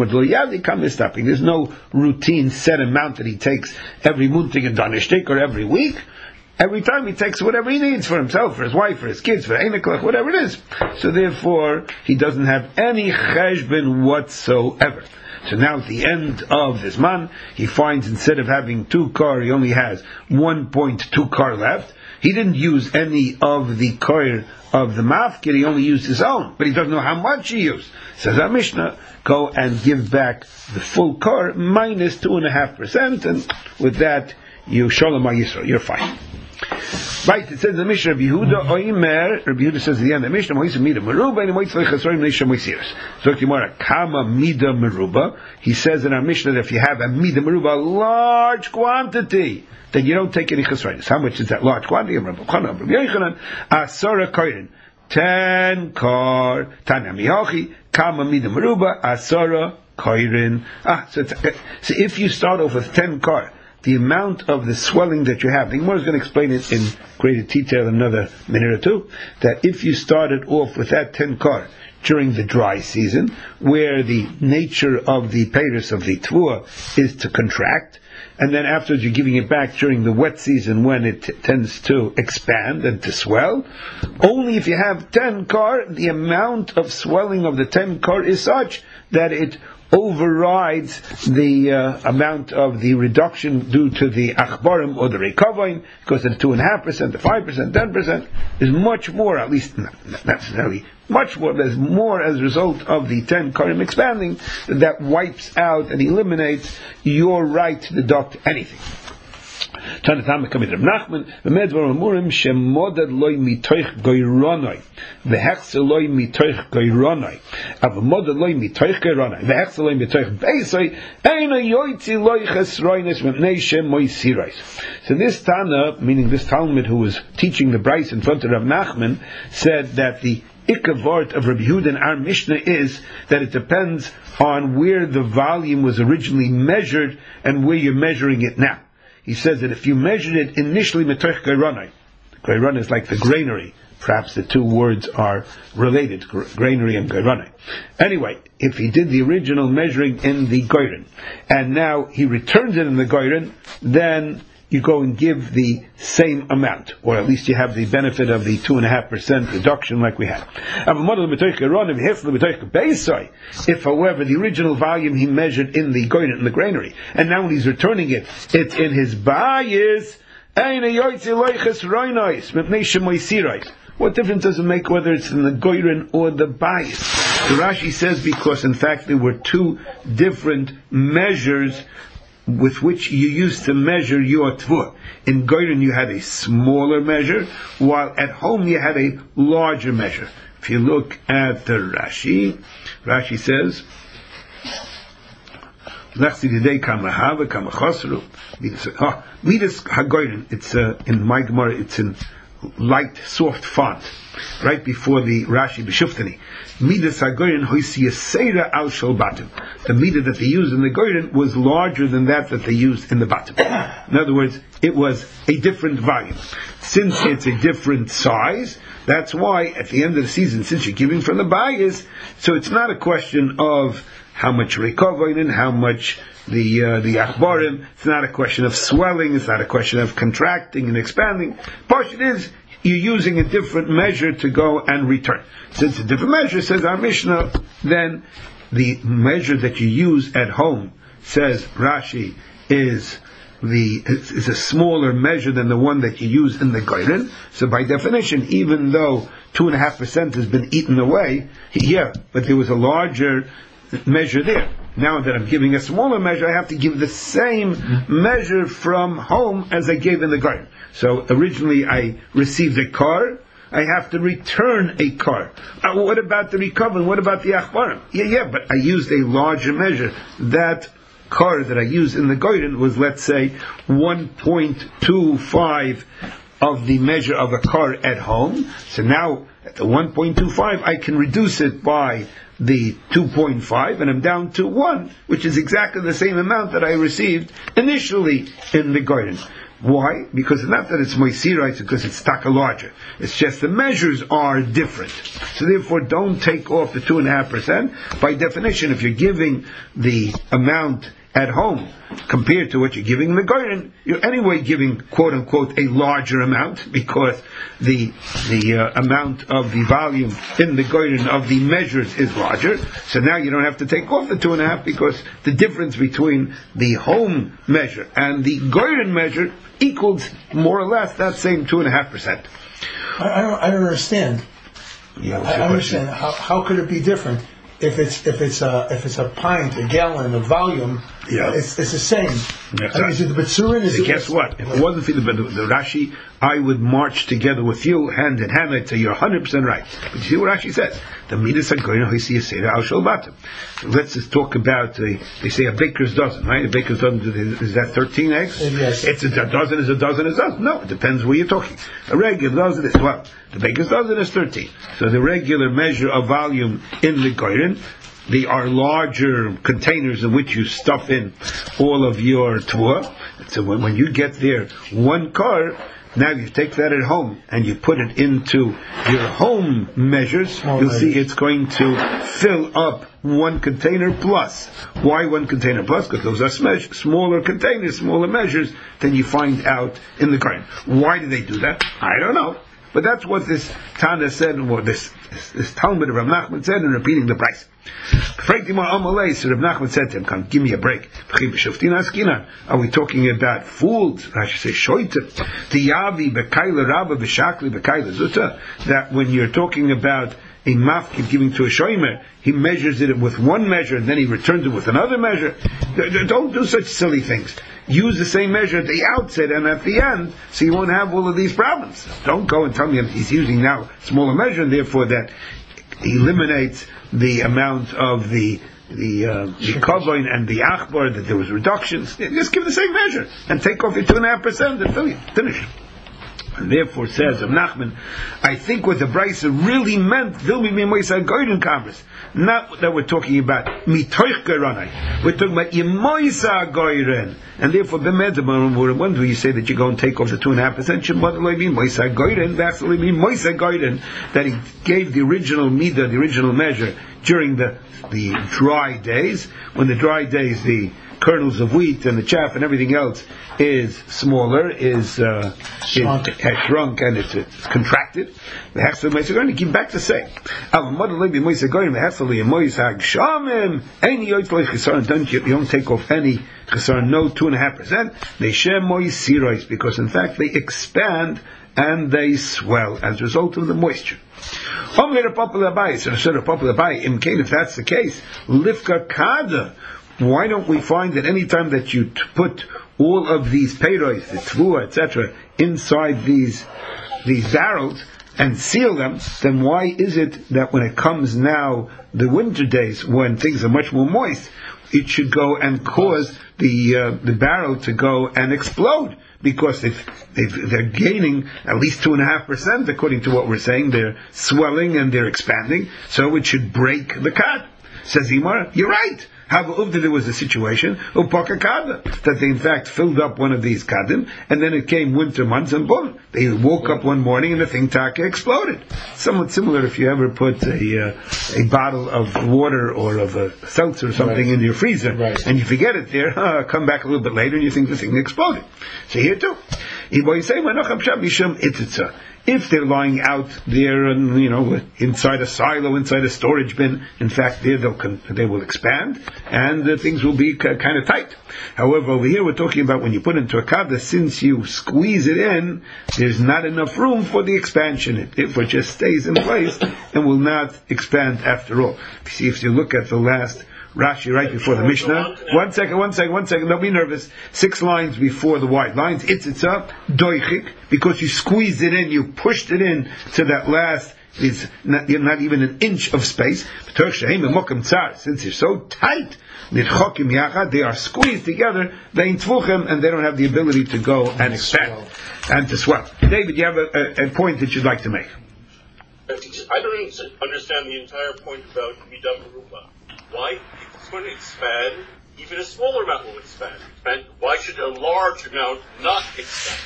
There's no routine set amount that he takes every munting and danishtik or every week. Every time he takes whatever he needs for himself, for his wife, for his kids, for Eineklach, whatever it is. So therefore, he doesn't have any cheshbon whatsoever. So now at the end of this month, he finds instead of having two car, he only has one point two car left. He didn't use any of the car of the mafkid, he only used his own, but he doesn't know how much he used. Says our Mishnah, go and give back the full car minus two and a half percent, and with that, you shalom Yisrael, you're fine. Right, it says in the Mishnah, Rabbi Yehuda Oimer, Rabbi Yehuda says at the end of the Mishnah, Moisa Mida Meruba, and Moisa Chesroim Neisha Moisiris. So Gemara, Kama Mida Meruba, he says in our Mishnah that if you have a Mida Meruba, a large quantity, then you don't take any Chesroim. How much is that large quantity? Rabbi Chanan, Rabbi Yochanan, Asara Koirin, ten kar, Tanya Miyachi, Kama Mida Meruba, Asara Koirin. Ah, so, it's, so if you start off with ten kar, the amount of the swelling that you have, the Gemara is going to explain it in greater detail in another minute or two, that if you started off with that ten kar during the dry season, where the nature of the peiros of the tvua is to contract, and then afterwards you're giving it back during the wet season when it t- tends to expand and to swell, only if you have ten kar, the amount of swelling of the ten kar is such that it overrides the uh, amount of the reduction due to the achbarim or the rekavain, because the two and a half percent, the five percent, ten percent is much more, at least not necessarily much more, there's more as a result of the ten karim expanding, that wipes out and eliminates your right to deduct anything. Tanatama Kamid Reb Nachman, V'medvar Amurim Shemodad Loi Mitoich Goyronoi, V'hechse Loi Mitoich Goyronoi, Avamodad Loi Mitoich Goyronoi, V'hechse Loi Mitoich Beisoi, Eina Yoitzi Loi Chesroines V'mnei Shem Moisirais. So this Tana, meaning this Talmud who was teaching the Brais in front of Reb Nachman, said that the Ikavart of Rabbi Yehuda in our Mishnah is that it depends on where the volume was originally measured and where you're measuring it now. He says that if you measured it initially metoich gairanai, gairanai is like the granary. Perhaps the two words are related, granary and gairanai. Anyway, if he did the original measuring in the gairan, and now he returns it in the gairan, then you go and give the same amount, or at least you have the benefit of the two and a half percent reduction like we had. If, however, the original volume he measured in the goyren, in the granary, and now when he's returning it, it's in his bayis, what difference does it make whether it's in the goyren or the bayis? The Rashi says because in fact there were two different measures with which you used to measure your tvua. In Goyren you had a smaller measure, while at home you had a larger measure. If you look at the Rashi, Rashi says, Midas HaGoyren, it's uh, in my Gemara, it's in light, soft font, right before the Rashi B'Shuftani. Midas HaGoyren Hoisiya Seira Al Shel Batim. The midah that they used in the Goyren was larger than that that they used in the Batim. In other words, it was a different volume. Since it's a different size, that's why at the end of the season, since you're giving from the bias, so it's not a question of how much Rekovoin, how much the uh, the Achbarim, it's not a question of swelling, it's not a question of contracting and expanding. Part it is, you're using a different measure to go and return. Since a different measure, says our Mishnah, then the measure that you use at home, says Rashi, is the is a smaller measure than the one that you use in the Goyren. So by definition, even though two and a half percent has been eaten away, yeah, but there was a larger measure there. Now that I'm giving a smaller measure, I have to give the same measure from home as I gave in the garden. So originally I received a car, I have to return a car. Uh, what about the recovery? What about the achbarim? Yeah, yeah, but I used a larger measure. That car that I used in the garden was, let's say, one point two five of the measure of a car at home. So now at the one point two five, I can reduce it by the two point five, and I'm down to one, which is exactly the same amount that I received initially in the garden. Why? Because it's not that it's moisir, it's because it's taka larger. It's just the measures are different. So therefore, don't take off the two and a half percent. By definition, if you're giving the amount at home compared to what you're giving in the garden, you're anyway giving quote unquote a larger amount, because the the uh, amount of the volume in the garden of the measures is larger. So now you don't have to take off the two and a half, because the difference between the home measure and the garden measure equals more or less that same two and a half percent. I don't, I don't understand. Yeah, I understand. How, how could it be different? If it's if it's a if it's a pint, a gallon, a volume, yeah. it's it's the same. Yes, I mean, is it the Betzurin? Is so it guess what? If it wasn't for the, the, the Rashi, I would march together with you hand in hand. I'd say you're one hundred percent right. But you see what Rashi says? The midas hagoyin hoisiya seira al shel batim. Let's just talk about uh, they say a baker's dozen, right? A baker's dozen, is that thirteen eggs? Yes. It's a, a dozen is a dozen is a dozen. No, it depends where you're talking. A regular dozen is well. The baker's dozen is thirteen. So the regular measure of volume in the goyin, they are larger containers in which you stuff in all of your tuah. So when, when you get there, one car, now you take that at home and you put it into your home measures, Small you'll measures. see it's going to fill up one container plus. Why one container plus? Because those are sm- smaller containers, smaller measures than you find out in the garden. Why do they do that? I don't know. But that's what this Tana said, or this, this, this Talmud of Rav Nachman said in repeating the price. So Rav Nachman said to him, come, give me a break. Are we talking about fools? Rashi says, shoyte. Tiyavi b'kaila rabba b'shakli b'kaila zuta. That when you're talking about a mafkid giving to a shomer, he measures it with one measure and then he returns it with another measure. Don't do such silly things. Use the same measure at the outset and at the end, so you won't have all of these problems. Don't go and tell me he's using now a smaller measure, and therefore that eliminates the amount of the the uh, the kovoin and the achbar, that there was reductions. Just give the same measure and take off your two and a half percent and finish. And therefore says of Nachman, I think what the Brisa really meant, Vilmi Mimoisa Goyden Congress. Not that we're talking about Mitoich Goyranai. We're talking about Yimoisa Goyren. And therefore, when do you say that you're going to take off the two and a half percent? Moisa Goyren, that's only Moisa Goyren, that he gave the original midah, the original measure, during the the dry days. When the dry days, the kernels of wheat and the chaff and everything else is smaller, is uh, shrunk. Is, has shrunk and it's, it's contracted. The hexel moisa going to keep back to say, don't you, you don't take off any chesar, no two and a half percent. They share moisirois, because in fact they expand and they swell as a result of the moisture. If that's the case, lifka kada. Why don't we find that any time that you t- put all of these peiros, the tvua, et cetera, inside these these barrels and seal them, then why is it that when it comes now the winter days when things are much more moist, it should go and cause the uh, the barrel to go and explode, because they've, they've, they're gaining at least two and a half percent, according to what we're saying. They're swelling and they're expanding, so it should break the kad. Says Imar, you're right. How that there was a situation that they in fact filled up one of these kadim, and then it came winter months, and boom, they woke up one morning and the thing taka exploded. Somewhat similar if you ever put a uh, a bottle of water or of a seltzer or something right. in your freezer, right. and you forget it there, uh, come back a little bit later and you think the thing exploded. So here too. If they're lying out there, and you know, inside a silo, inside a storage bin, in fact, there they'll con- they will expand, and uh, things will be c- kind of tight. However, over here we're talking about when you put into a kada, since you squeeze it in, there's not enough room for the expansion. It therefore just stays in place and will not expand after all. If you see, if you look at the last Rashi right before the Mishnah. One second, one second, one second. Don't be nervous. Six lines before the white lines. It's it's up doichik, because you squeezed it in, you pushed it in to that last. It's not, not even an inch of space. Since they're so tight, they are squeezed together. They and they don't have the ability to go and expand and to swell. David, you have a, a, a point that you'd like to make. I don't understand the entire point about midam ruba. Why? If it's going to expand, even a smaller amount will expand. And why should a large amount not expand?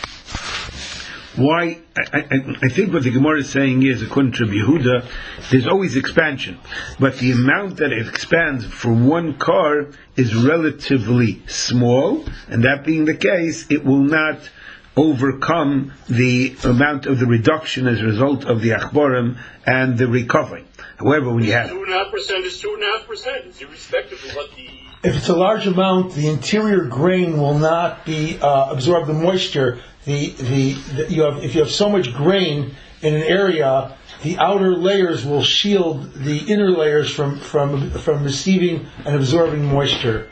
Why? I, I, I think what the Gemara is saying is, according to Yehuda, there's always expansion, but the amount that it expands for one car is relatively small, and that being the case, it will not overcome the amount of the reduction as a result of the achborim and the recovery. However, when you have two and a half percent is two and a half percent. It's irrespective of what the. If it's a large amount, the interior grain will not be uh, absorb the moisture. The, the the you have if you have so much grain in an area, the outer layers will shield the inner layers from from from receiving and absorbing moisture.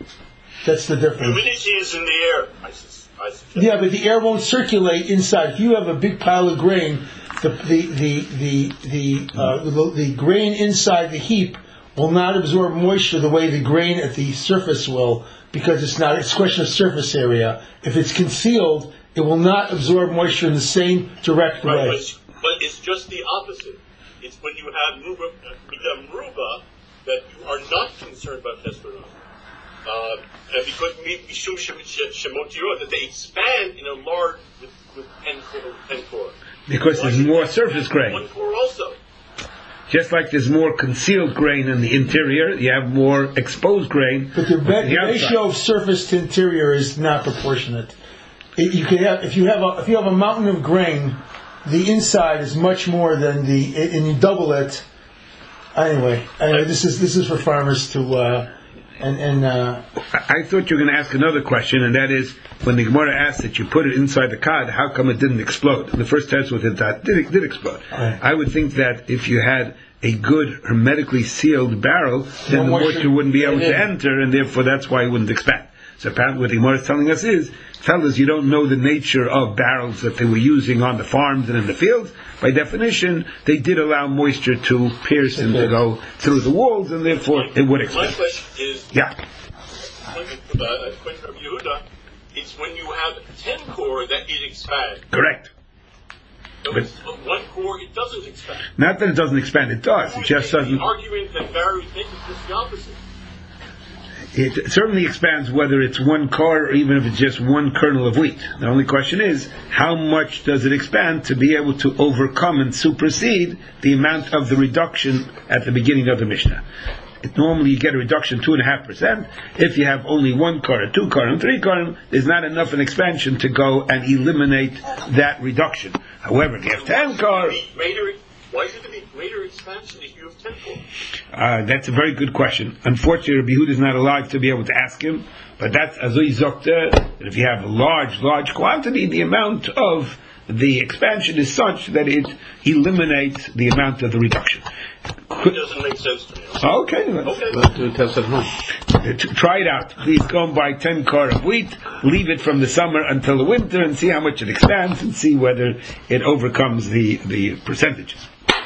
That's the difference. Humidity is in the air. I, I yeah, but the air won't circulate inside. If you have a big pile of grain, the the the the the, uh, the, the grain inside the heap will not absorb moisture the way the grain at the surface will, because it's not. It's a question of surface area. If it's concealed, it will not absorb moisture in the same direct right, way. But it's, but it's just the opposite. It's when you have ruba, midam ruba that you are not concerned about testosterone. Uh, and because mishum shemotiro, that they expand in a large with, with ten core, ten core. Because there's more surface grain. One core also. Just like there's more concealed grain in the interior, you have more exposed grain. But the, the, the ratio of surface to interior is not proportionate. It, you can have if you have a, if you have a mountain of grain, the inside is much more than the, and you double it. Anyway, anyway, this is this is for farmers to. Uh, And, and uh, I thought you were going to ask another question, and that is, when the Gemara asked that you put it inside the cod, how come it didn't explode? The first test with it that did, did explode. Right. I would think that if you had a good hermetically sealed barrel, then the moisture, moisture wouldn't be able to enter, and therefore that's why it wouldn't expand. So apparently what the Gemara is telling us is, fellas, you don't know the nature of barrels that they were using on the farms and in the fields. By definition, they did allow moisture to pierce and to go through the walls, and therefore it would expand. My question is, yeah. According to Yehuda, it's when you have ten core that it expands. Correct. So but it's one core, it doesn't expand. Not that it doesn't expand, it does. It just doesn't. The argument that Barry makes is just the opposite. It certainly expands whether it's one car or even if it's just one kernel of wheat. The only question is, how much does it expand to be able to overcome and supersede the amount of the reduction at the beginning of the Mishnah? It, normally you get a reduction two and a half percent. If you have only one car, or two car, and three car, there's not enough an expansion to go and eliminate that reduction. However, if you have ten car... Why should there be greater expansion if you have ten core? Uh, that's a very good question. Unfortunately, Rabbi Yehuda is not alive to be able to ask him, but that's Azui Zokta, that if you have a large, large quantity, the amount of the expansion is such that it eliminates the amount of the reduction. It doesn't make sense to me. Okay. Okay. Let's do a test at home. Try it out. Please go and buy ten car of wheat, leave it from the summer until the winter, and see how much it expands, and see whether it overcomes the, the percentages.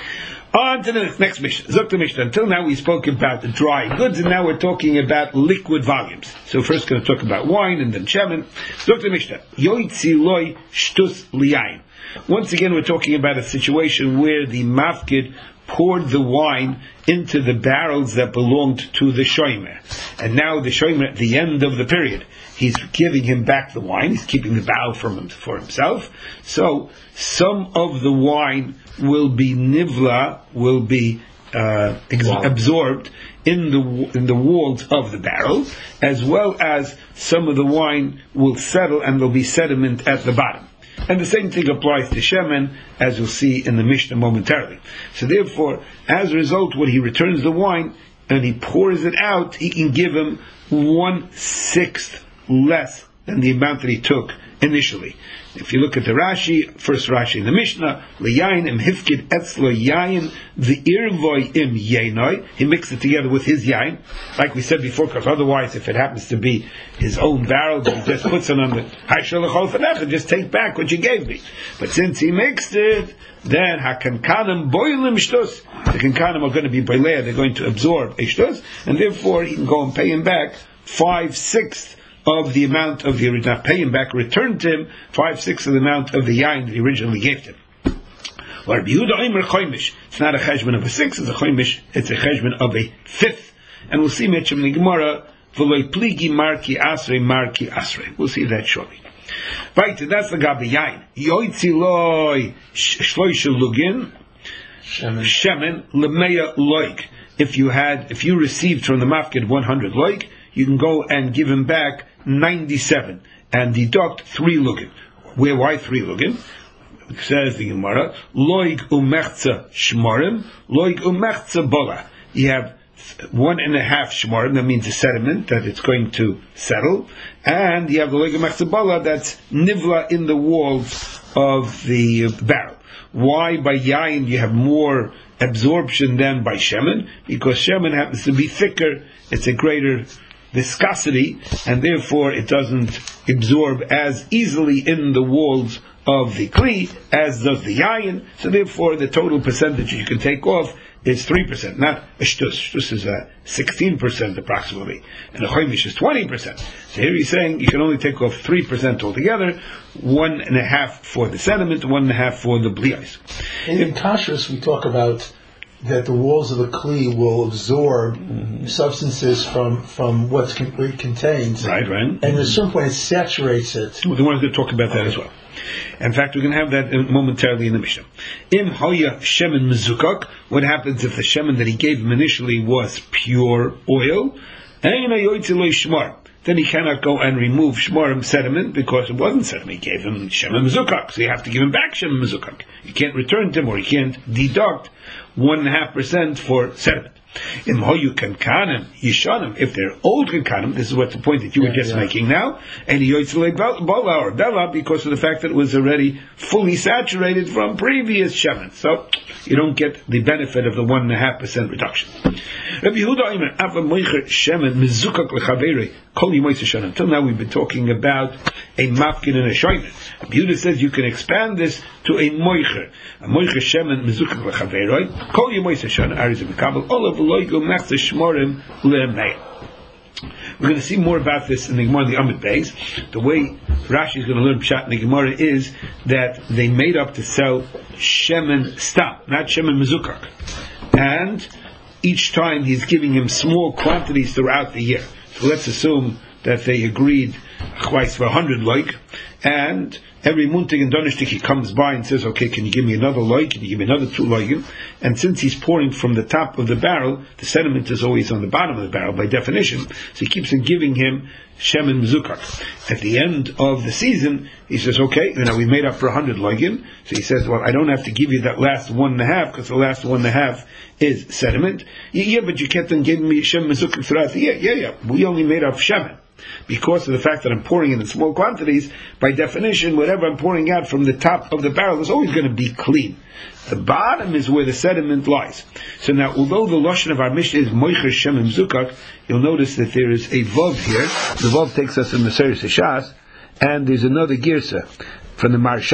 On to the next Mishnah. Zok the Mishnah. Until now we spoke about the dry goods, and now we're talking about liquid volumes. So first going to talk about wine, and then shemen. Zok the Mishnah. Yoitzi loy shtus liyayin. Once again we're talking about a situation where the mafkid poured the wine into the barrels that belonged to the shomer. And now the shomer, at the end of the period, he's giving him back the wine, he's keeping the barrel from him, for himself. So, some of the wine will be nivla, will be uh, ex- wow. absorbed in the in the walls of the barrel, as well as some of the wine will settle and there'll be sediment at the bottom. And the same thing applies to shemen, as you'll see in the Mishnah momentarily. So therefore, as a result, when he returns the wine and he pours it out, he can give him one-sixth less than the amount that he took initially. If you look at the Rashi, first Rashi in the Mishnah, Liyayin im hifkid etzlo yayin v'irvoy im yenoi. He mixed it together with his yayin, like we said before, because otherwise, if it happens to be his own barrel, he just puts it on the Haishalachol Fanecha, just take back what you gave me. But since he mixed it, then hakankanim boilim shtus. The kankanim are going to be boilea, they're going to absorb a shtus, and therefore he can go and pay him back five-sixths of the amount of the original, pay him back, return to him five-sixths of the amount of the yain that he originally gave to him. It's not a cheshbon of a sixth, it's a choimish, it's a cheshbon of a fifth. And we'll see Mecham in the Gemara, v'loi pligi marki asrei marki asrei. We'll see that shortly. Right, that's the gabi yain. Yoitzi loi shloisha lugin, shemen lemeya loik. If you had, if you received from the mafkid one hundred loik, you can go and give him back ninety-seven and deduct three lugin. Where, why three lugin? Says the Gemara, loig umechza shmorim, loig umechza bola. You have one and a half shmorim, that means a sediment, that it's going to settle, and you have the loig umechza bola, that's nivla in the walls of the barrel. Why by yain you have more absorption than by shemen? Because shemen happens to be thicker, it's a greater viscosity, and therefore it doesn't absorb as easily in the walls of the kli as does the yayin. So therefore the total percentage you can take off is three percent, not a shtus. Shtus is a sixteen percent approximately, and a choimish is twenty percent. So here he's saying you can only take off three percent altogether, one and a half for the sediment, one and a half for the bliais. In, in kashrus we talk about that the walls of the kli will absorb mm-hmm. substances from, from what's con- what it contains. Right, right. And at a certain point it saturates it. Well, we wanted to talk about that as well. In fact, we're going to have that momentarily in the Mishnah. Im hoya shemen mezukak. What happens if the shemen that he gave him initially was pure oil? Then he cannot go and remove shmorim sediment because it wasn't sediment. He gave him shemen mezukak, so you have to give him back shemen mezukak. You can't return to him, or you can't deduct one and a half percent for sediment. Im hoyu kankanim yishanim. If they're old kankanim, this is what the point that you yeah, were just yeah. making now, and yoitzle bola or bella, because of the fact that it was already fully saturated from previous shemen, so you don't get the benefit of the one and a half percent reduction. Rabbi Yehuda Omer ava moicher shemen mezukak lechaverei kol yimoyse shana. Until now we've been talking about a mafkin and a shoyner. Rabbi Yehuda says you can expand this to a moicher. A moicher shemen mezukak lechaverei kol yimoyse shana. Arizim mekabel olav loigo mechza shmorim le'mei. We're going to see more about this in the Gemara in the Amud Beis. The way Rashi is going to learn Pshat in the Gemara is that they made up to sell shemen stam, not shemen mezukak. And each time he's giving him small quantities throughout the year. So let's assume that they agreed twice for a hundred loik, and every muntig and donishtik he comes by and says, okay, can you give me another loik? Can you give me another two loikim? And since he's pouring from the top of the barrel, the sediment is always on the bottom of the barrel by definition, so he keeps on giving him shemen mezukak. At the end of the season, he says, okay, you know, we made up for a hundred loikim, so he says, well, I don't have to give you that last one and a half, because the last one and a half is sediment. Yeah, yeah, but you kept on giving me shemen mezukak throughout the year. Yeah, yeah, we only made up shemen. Because of the fact that I'm pouring it in small quantities, by definition, whatever I'm pouring out from the top of the barrel is always going to be clean. The bottom is where the sediment lies. So now, although the lashon of our Mishnah is moicher shemen mezukak, you'll notice that there is a vav here. The vav takes us in Maseres Shas, and there's another girsa from the Marshal.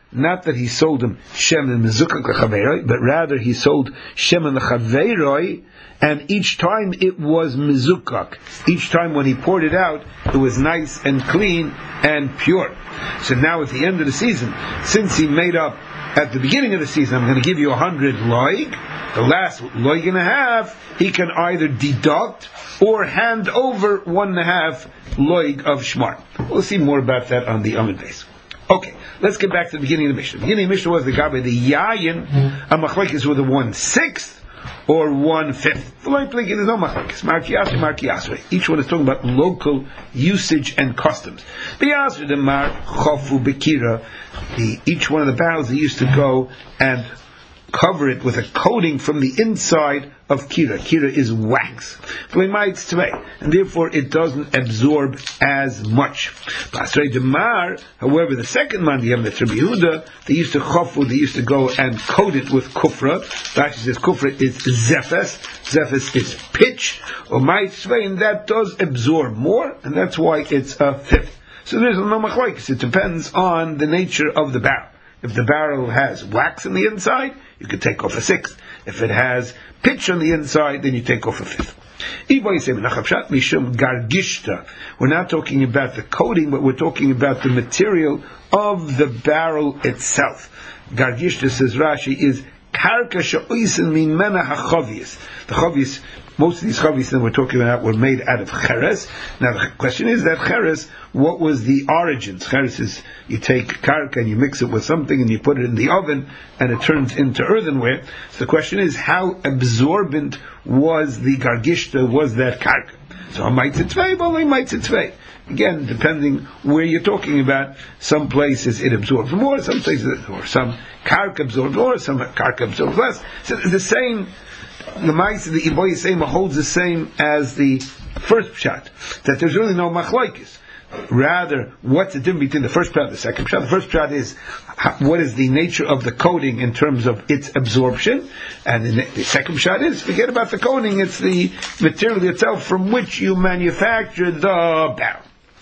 not that he sold him shemen mezukak lechaveroi, but rather he sold shemen lechaveroi, and each time it was mezukak. Each time when he poured it out, it was nice and clean and pure. So now at the end of the season, since he made up at the beginning of the season, I'm going to give you a hundred loig, the last loig and a half, he can either deduct or hand over one and a half loig of shmar. We'll see more about that on the Amud base. Okay, let's get back to the beginning of the Mishnah. The beginning of the Mishnah was the Gabe, the Yayin, a machlekes with a one-sixth or one-fifth. There's no machlekes. Markiasri, markiasri. Each one is talking about local usage and customs. B'yasri the mar chofu bekira. Each one of the barrels they used to go and cover it with a coating from the inside of kira. Kira is wax. And therefore it doesn't absorb as much. However, the second man, the Rabbi Yehuda, they used to chofu, they used to go and coat it with kufra. Rashi says kufra is zephes. Zephes is pitch. Or and that does absorb more, and that's why it's a fifth. So there's no machlokes. It depends on the nature of the barrel. If the barrel has wax on the inside, you could take off a sixth. If it has pitch on the inside, then you take off a fifth. We're not talking about the coating, but we're talking about the material of the barrel itself. Gargishta, says Rashi, is karka sha'oisen mimena hachavius. The chavius, most of these chavius that we're talking about were made out of cheres. Now the question is that cheres, what was the origins? Cheres is, you take karka and you mix it with something and you put it in the oven and it turns into earthenware. So the question is, how absorbent was the gargishta, was that karka? So a maitzit only maitzit. Again, depending where you're talking about, some places it absorbs more, some places, or some karka absorbs more, some karka absorbs less. So the same, the ma'aseh, the Iboy Yisema holds the same as the first pshat, that there's really no machlokes. Rather, what's the difference between the first pshat and the second pshat? The first pshat is what is the nature of the coating in terms of its absorption, and the, the second pshat is, forget about the coating, it's the material itself from which you manufacture the barrel.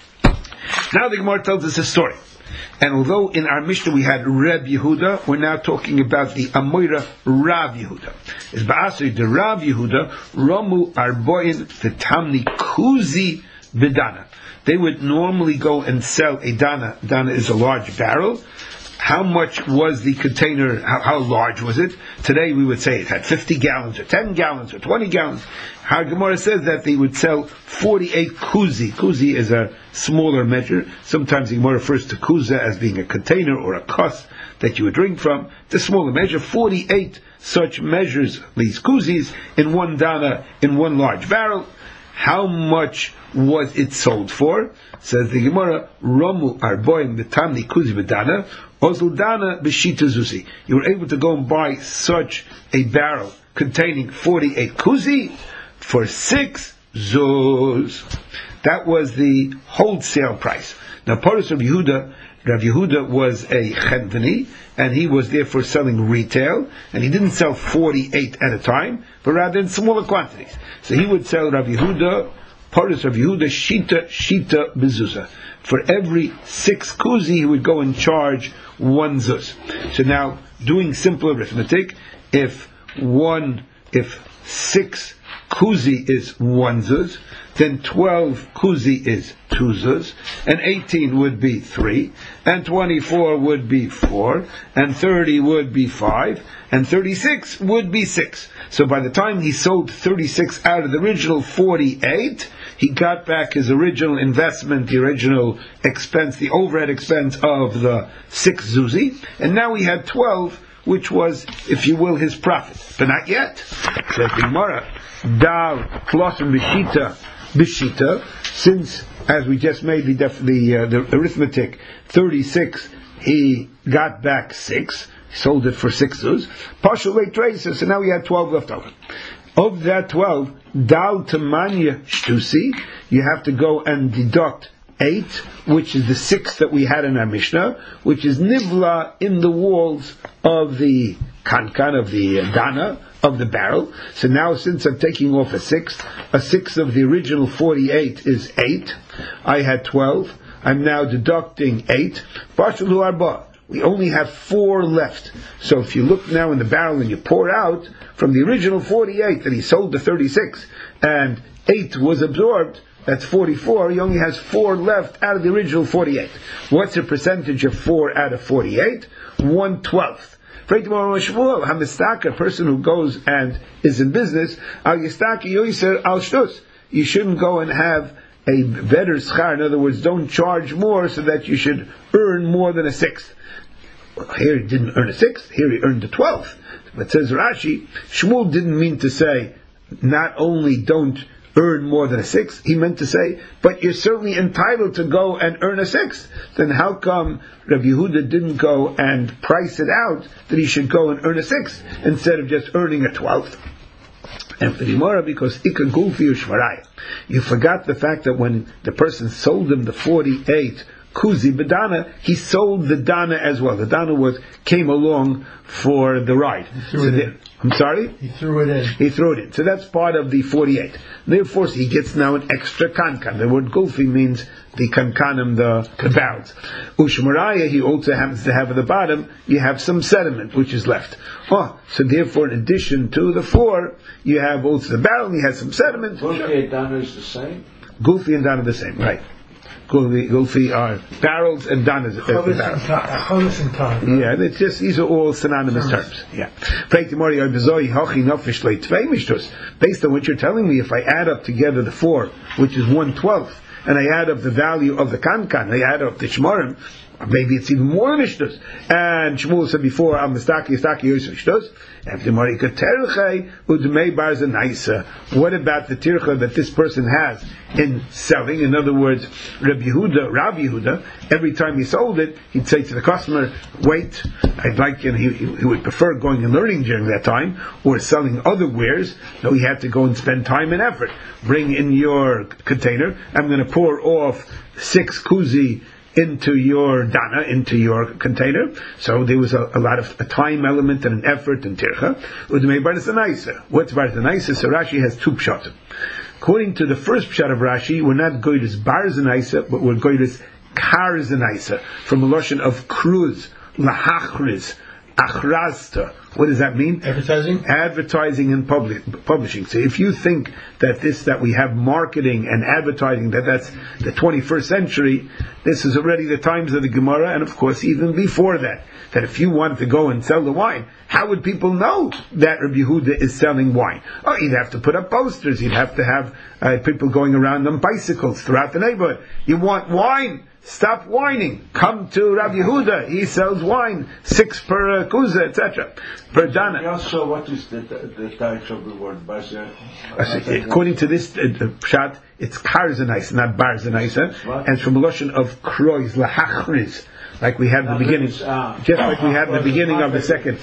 Now the Gemara tells us a story. And although in our Mishnah we had Reb Yehuda, we're now talking about the Amoira Rav Yehuda. It's Ba'asri the Rav Yehuda, Romu Arboin V'tamni Kuzi B'dana. They would normally go and sell a dana. Dana is a large barrel. How much was the container, how, how large was it? Today we would say it had fifty gallons, or ten gallons, or twenty gallons. Our Gemara says that they would sell forty-eight kuzi. Kuzi is a smaller measure. Sometimes the Gemara refers to kuza as being a container or a kos that you would drink from. It's a smaller measure. forty-eight such measures, these kuzis, in one dana, in one large barrel. How much was it sold for? Says the Gemara, Romu Arboim B'tamni Kuzi B'dana, Ozl Dana B'shita Zuzi. You were able to go and buy such a barrel containing forty-eight kuzi for six zuz. That was the wholesale price. Now, Paras Rav Yehuda, Rav Yehuda was a chendani, and he was therefore selling retail, and he didn't sell forty-eight at a time, but rather in smaller quantities. So he would sell Rav Yehuda, Paras Rav Yehuda, shita, shita, bezuzah. For every six kuzi, he would go and charge one zuz. So now, doing simple arithmetic, if one, if six kuzi is one zuz, then twelve kuzi is two zuz, and eighteen would be three, and twenty-four would be four, and thirty would be five, and thirty-six would be six. So by the time he sold thirty-six out of the original forty-eight, he got back his original investment, the original expense, the overhead expense of the six zuzi, and now he had twelve, which was, if you will, his profit. But not yet. Says the Gemara, Dal Klosim B'shita B'shita, since, as we just made the def- the, uh, the arithmetic, thirty-six, he got back six, sold it for six zuz. Partial weight traces, so now he had twelve left over. Of that twelve, Dal Tamanya Shtusi, you have to go and deduct eight, which is the six that we had in our Mishnah, which is Nivla in the walls of the kankan, of the dana, of the barrel. So now, since I'm taking off a sixth, a sixth of the original forty-eight is eight. I had twelve. I'm now deducting eight. Partial arba. we only have four left. So if you look now in the barrel and you pour out from the original forty-eight that he sold to thirty-six, and eight was absorbed, that's forty-four, he only has four left out of the original forty-eight. What's the percentage of four out of forty-eight? One twelfth. A person who goes and is in business, you shouldn't go and have a better schar. In other words, don't charge more so that you should earn more than a sixth. Here he didn't earn a sixth, here he earned a twelfth. But says Rashi, Shmuel didn't mean to say, not only don't earn more than a sixth, he meant to say, but you're certainly entitled to go and earn a sixth. Then how come Rabbi Yehuda didn't go and price it out that he should go and earn a sixth instead of just earning a twelfth? And for the Gemara, because Ikar Gulfi Ushvaraya, you forgot the fact that when the person sold him the forty-eight Kuzi Bedana, he sold the Dana as well. The Dana was came along for the ride. So the, I'm sorry? He threw it in. He threw it in. So that's part of the forty-eight. Therefore, he gets now an extra kankan. The word gulfi means the kankanim, the, the barrels. Ushmaraya, he also happens to have at the bottom, you have some sediment which is left. Oh, so therefore, in addition to the four, you have also the barrel, and you have some sediment. Gulfi and Dana is the same? Gulfi and Dana are the same, right. Gulfi, Gulfi are barrels and Danas are the barrels. Yeah, it's just, these are all synonymous terms. Yeah. Based on what you're telling me, if I add up together the four, which is one twelfth, and I add up the value of the kankan, I add up the shmarim, maybe it's even more than ishtus. And Shmuel said before, Al mistaki istaki yosef ishtus. What about the tircha that this person has in selling? In other words, Rabbi Yehuda, Rabbi Yehuda, every time he sold it, he'd say to the customer, wait, I'd like, and he, he would prefer going and learning during that time, or selling other wares, so he had to go and spend time and effort. Bring in your container, I'm going to pour off six kuzi into your dana, into your container. So there was a, a lot of a time element and an effort in tircha. What's Barzanaisa? So Rashi has two pshatim. According to the first pshat of Rashi, we're not going to Barzanaisa, but we're going to Karzanaisa, from a lotion of kruz, lahachriz, achrazta. What does that mean? Advertising? Advertising and public, publishing. So if you think that this, that we have marketing and advertising, that that's the twenty-first century, this is already the times of the Gemara, and of course even before that, that if you wanted to go and sell the wine, how would people know that Rabbi Yehuda is selling wine? Oh, he'd have to put up posters, he'd have to have uh, people going around on bicycles throughout the neighborhood. You want wine? Stop whining. Come to Rabbi Yehuda. He sells wine, six per uh, kuza, et cetera. Per dana. Also, what is the the title of the word bazar? According to this uh, pshat, it's karzanaisa, not barzanaisa, and it's from a lotion of krois lahachriz, like we had in the beginning, just like we had in the beginning of the second.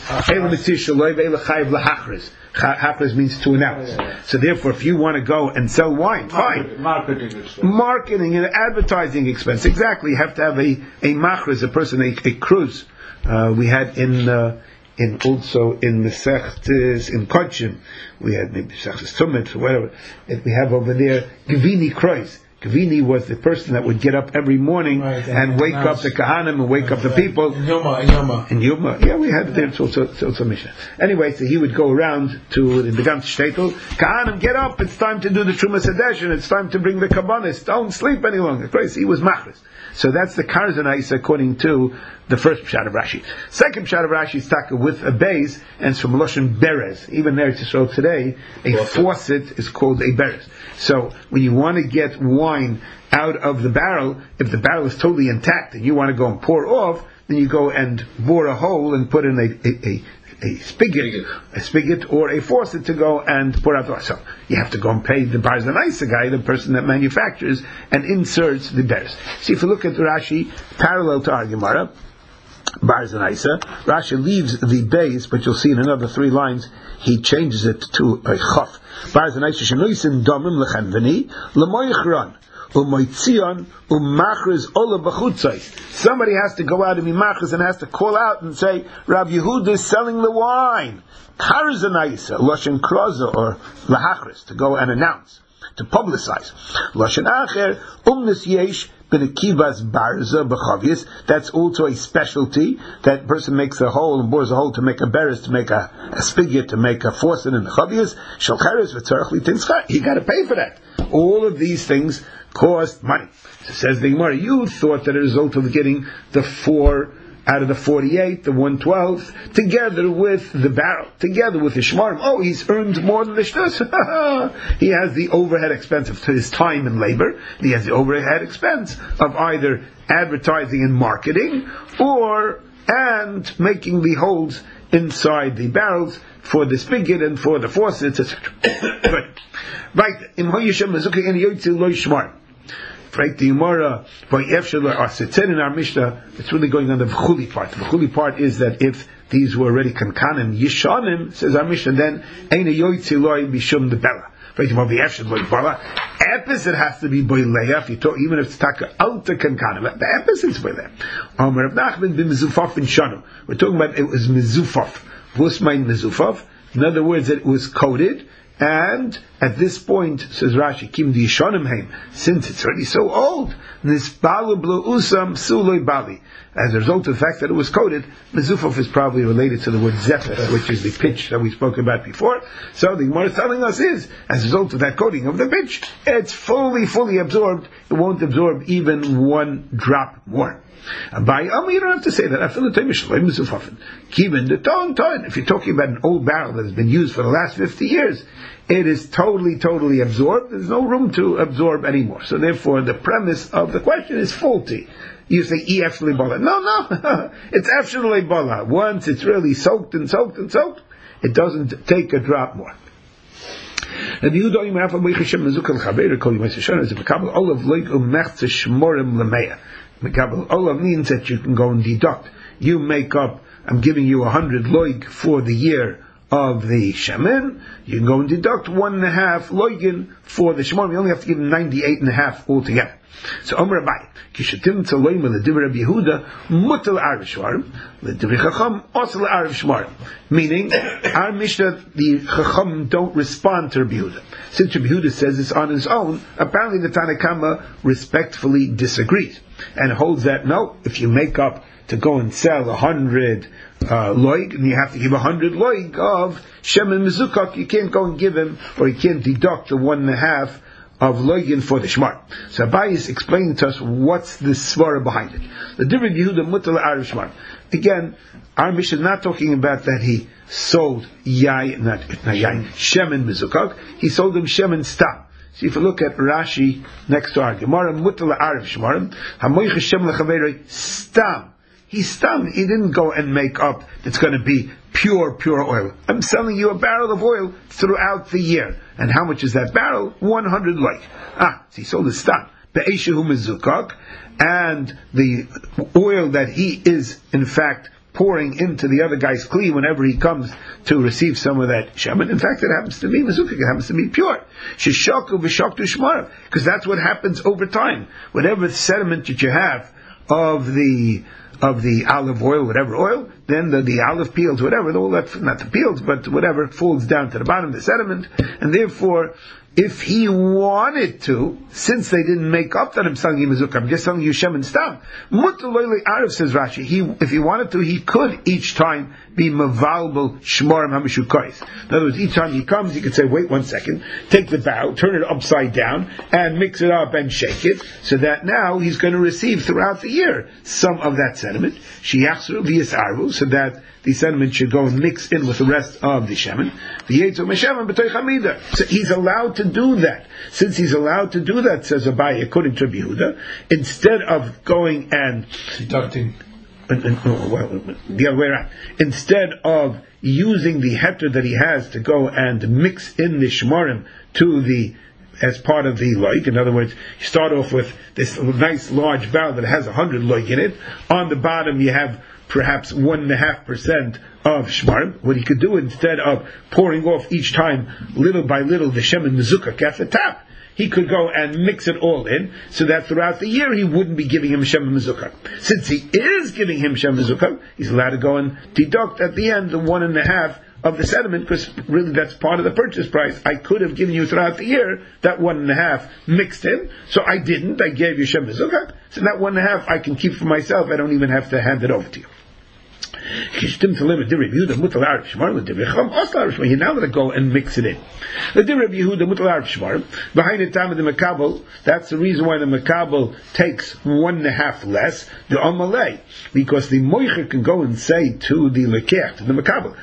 Hachriz means to announce. So therefore, if you want to go and sell wine, fine. Marketing expense. Marketing and advertising expense. Exactly. You have to have a, a machriz, a person, a, a cruise. Uh, we had in, uh, in also in Mesechtes, in Kodshim, we had maybe Mesechtes Tumet, or whatever, we have over there, Gvini Kreuz. Gvini was the person that would get up every morning right, and, and wake up the Kahanim and wake right, up the people. In Yoma, in Yoma. In Yoma. Yeah, we had it there, it's also, it's also Mishnah. Anyway, so he would go around to the Gans Shtetl. Kahanim, get up, it's time to do the Truma Sedeshin, it's time to bring the Kabbanis, don't sleep any longer. Crazy, he was Machris. So that's the Karzanais according to the first Pshat of Rashi. Second Pshat of Rashi is taka with a base, and it's from Lashon Berez. Even there to show today, a faucet. faucet is called a Berez. So when you want to get wine out of the barrel, if the barrel is totally intact and you want to go and pour off, then you go and bore a hole and put in a, a, a a spigot, a spigot or a faucet to go and pour out the water. So you have to go and pay the Barzanaisa guy, the person that manufactures and inserts the beres. See, if you look at Rashi, parallel to our Gemara, Barzanaisa, Rashi leaves the base, but you'll see in another three lines, he changes it to a chaf. Barzanaisa shenoisin domim lechanveni lemoichron. Somebody has to go out and be machris and has to call out and say, Rabbi Yehuda is selling the wine. Karzanaisa, Lashon Kroza, or Lahachris, to go and announce. to publicize. Lashon acher, umnis yesh benekivas barza b'chavius. That's also a specialty. That person makes a hole and bores a hole to make a beres, to make a, a spigot, to make a faucet in the chavius. Shalcheres v'tzarech litinschar. You got to pay for that. All of these things cost money. So says the Gemara, you thought that a result of getting the four out of the forty-eight, the one twelve, together with the barrel, together with the shmarim, oh, he's earned more than the shtus. He has the overhead expense of his time and labor. He has the overhead expense of either advertising and marketing, or and making the holes inside the barrels for the spigot and for the faucets, et cetera. Right, in Hoyeshem Mezukah and Yotzil Lo Shmar. Right, the Gemara by Efshel or Setzen in our Mishnah, it's really going on the V'chuli part. The V'chuli part is that if these were already Kankanim, Yishanim, says our Mishnah, then Eina Yotzil Lo Bishum the Bella. Right, the Efshel Lo Bala. Opposite has to be Boileya, if you talk, even if it's Taka Alta Kankanim, the opposite is Boileya. Omer of Nachman bin Mezufaf in Shanu. We're talking about it was Mezufaf. What's my Mezufaf? In other words, that it was coated. And at this point, says Rashi, Kim di Yishonim Heim, since it's already so old, Nisbalu blu usam suloi bali. As a result of the fact that it was coated, Mezufaf is probably related to the word zephes, which is the pitch that we spoke about before. So the Gemara is telling us is, as a result of that coating of the pitch, it's fully, fully absorbed. It won't absorb even one drop more. By um, you don't have to say that. Even the ton ton. If you're talking about an old barrel that has been used for the last fifty years, it is totally, totally absorbed. There's no room to absorb anymore. So therefore, the premise of the question is faulty. You say e actually bala. No, no, it's actually bala. Once it's really soaked and soaked and soaked, it doesn't take a drop more. And the Yudoim Rafa Meichashem Mezukal Chaber Kol Yimei is a Mekabel Olav Loik Umechze Shmorim Lemeya. Mekabel Olav means that you can go and deduct. You make up, I'm giving you a hundred loig for the year of the shemen. You can go and deduct one and a half loigin for the shmorim. You only have to give them ninety-eight and a half altogether. So Omer Abai, Kishatim Tzaloim L'Divrei Rabbi Yehuda Mutal Arav Shmarim L'Divrei Chacham Osel Arav Shmarim. Meaning, our Mishnah, the Chacham don't respond to Rabbi Yehuda. Since Rabbi Yehuda says it's on his own, apparently the Tanna Kama respectfully disagrees and holds that no, if you make up to go and sell a hundred uh, loig, and you have to give a hundred loig of shemen mezukak, you can't go and give him, or you can't deduct the one and a half of loigin for the shmar. So Abai is explaining to us what's the svara behind it. The different Yehuda mutal arav shmar. Again, our Mishnah is not talking about that he sold yai, not, not yai, shemen mezukak. He sold him shemen stam. So if you look at Rashi next to our Gemara, mutal arav shmarim, hamoich shem lechaverei stam. He stam. He didn't go and make up. It's going to be pure, pure oil. I'm selling you a barrel of oil throughout the year. And how much is that barrel? one hundred loig. Ah, so he sold the stam. Be'eshehu mezukak, and the oil that he is in fact pouring into the other guy's kli whenever he comes to receive some of that shemen. In fact, it happens to be mezukak. It happens to be pure. Shishaku v'shaktu shmarav, because that's what happens over time. Whatever sediment that you have of the of the olive oil, whatever oil, then the, the olive peels, whatever, all that, not the peels, but whatever falls down to the bottom, the sediment, and therefore, if he wanted to, since they didn't make up that I'm selling you mezukah, I'm just selling you shem and stam. Mutaloili Arif, says Rashi, he, if he wanted to, he could each time be mavalbal shmorim hamishukais. In other words, each time he comes, he could say, wait one second, take the barrel, turn it upside down, and mix it up and shake it, so that now he's going to receive throughout the year some of that sediment. Shiachsru v'yisarvu, so that the sediment should go and mix in with the rest of the shemen. So he's allowed to do that. Since he's allowed to do that, says Abai, according to Rabbi Yehuda, instead of going and deducting, and, and, oh, well, the other way around, instead of using the heter that he has to go and mix in the shmarim to the as part of the loig. In other words, you start off with this nice large barrel that has a hundred loig in it. On the bottom, you have perhaps one and a half percent of shmarim. What he could do, instead of pouring off each time, little by little, the shemen mezukak at the top, he could go and mix it all in, so that throughout the year he wouldn't be giving him shemen mezukak. Since he is giving him shemen mezukak, he's allowed to go and deduct at the end the one and a half of the sediment, because really that's part of the purchase price. I could have given you throughout the year that one and a half mixed in, so I didn't. I gave you Shem Mezukah, so that one and a half I can keep for myself. I don't even have to hand it over to you. You're now going to go and mix it in. The behind the time of the Makabel, that's the reason why the Makabel takes one and a half less, the Amalei, because the Moicher can go and say to the Lekech, to the Makabel,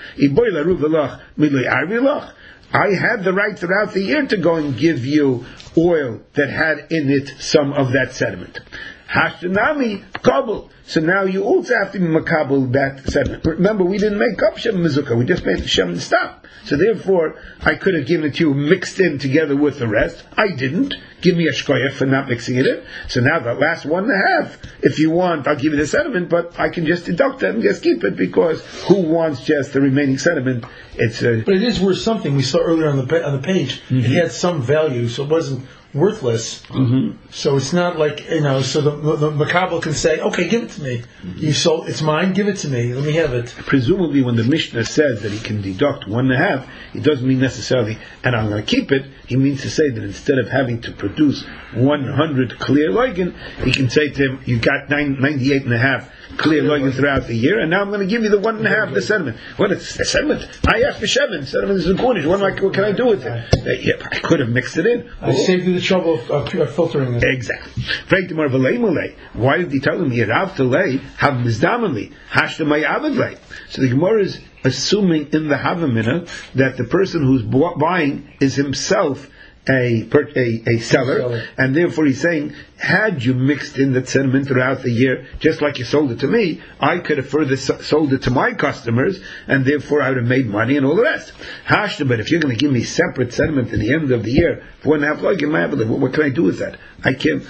I had the right throughout the year to go and give you oil that had in it some of that sediment. Hashtanami kabel. So now you also have to be makabel that sediment. Remember, we didn't make up Shem Mezukah. We just made the Shem and stop. So therefore, I could have given it to you mixed in together with the rest. I didn't. Give me a shkoyach for not mixing it in. So now that last one and a half, if you want, I'll give you the sediment, but I can just deduct that and just keep it, because who wants just the remaining sediment? It's a... But it is worth something. We saw earlier on the pa- on the page, mm-hmm. It had some value, so it wasn't worthless. Mm-hmm. So it's not like, you know, so the, the, the Makabel can say, okay, give it to me. Mm-hmm. You sold, it's mine, give it to me. Let me have it. Presumably when the Mishnah says that he can deduct one and a half, it doesn't mean necessarily, and I'm going to keep it. He means to say that instead of having to produce one hundred clear loigen, he can say to him, you got nine, ninety-eight and a half clear loigen throughout the year, and now I'm going to give you the one and a half, the sediment. What is the sediment? I asked for sediment. Sediment is a Cornish. What, am I, what can I do with it? Uh, yeah, I could have mixed it in. I saved you the trouble of uh, filtering it. Exactly. Why did he tell him he had avtalei have mizdamali hashtamay avadlei? So the Gemara is assuming in the Havamina that the person who's buying is himself a, a, a seller, seller, and therefore he's saying, had you mixed in that sediment throughout the year, just like you sold it to me, I could have further sold it to my customers, and therefore I would have made money and all the rest. Hashta, but if you're going to give me separate sediment at the end of the year, for one and a half like, what, what can I do with that? I can't,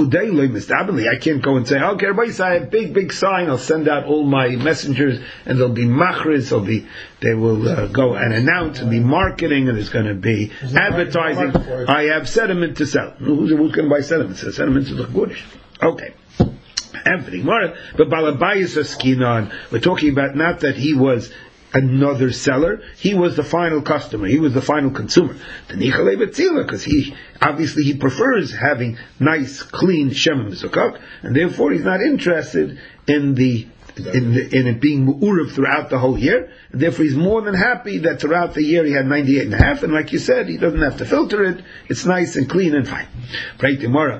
I can't go and say, okay, everybody say a big, big sign, I'll send out all my messengers, and there'll be machris, there'll be, they will uh, go and announce and be marketing, and there's going to be there's advertising. I have sediment to sell. Who's, who's going to buy sediment? So sediment is good. Okay. Anthony, but Balabayas Askinan, we're talking about not that he was another seller, he was the final customer, he was the final consumer. Because he obviously he prefers having nice, clean Shem Mezukah, and therefore he's not interested in the In, the, in it being mu'urav throughout the whole year, and therefore he's more than happy that throughout the year he had ninety-eight and a half, and like you said, he doesn't have to filter it, it's nice and clean and fine. Pray tomorrow,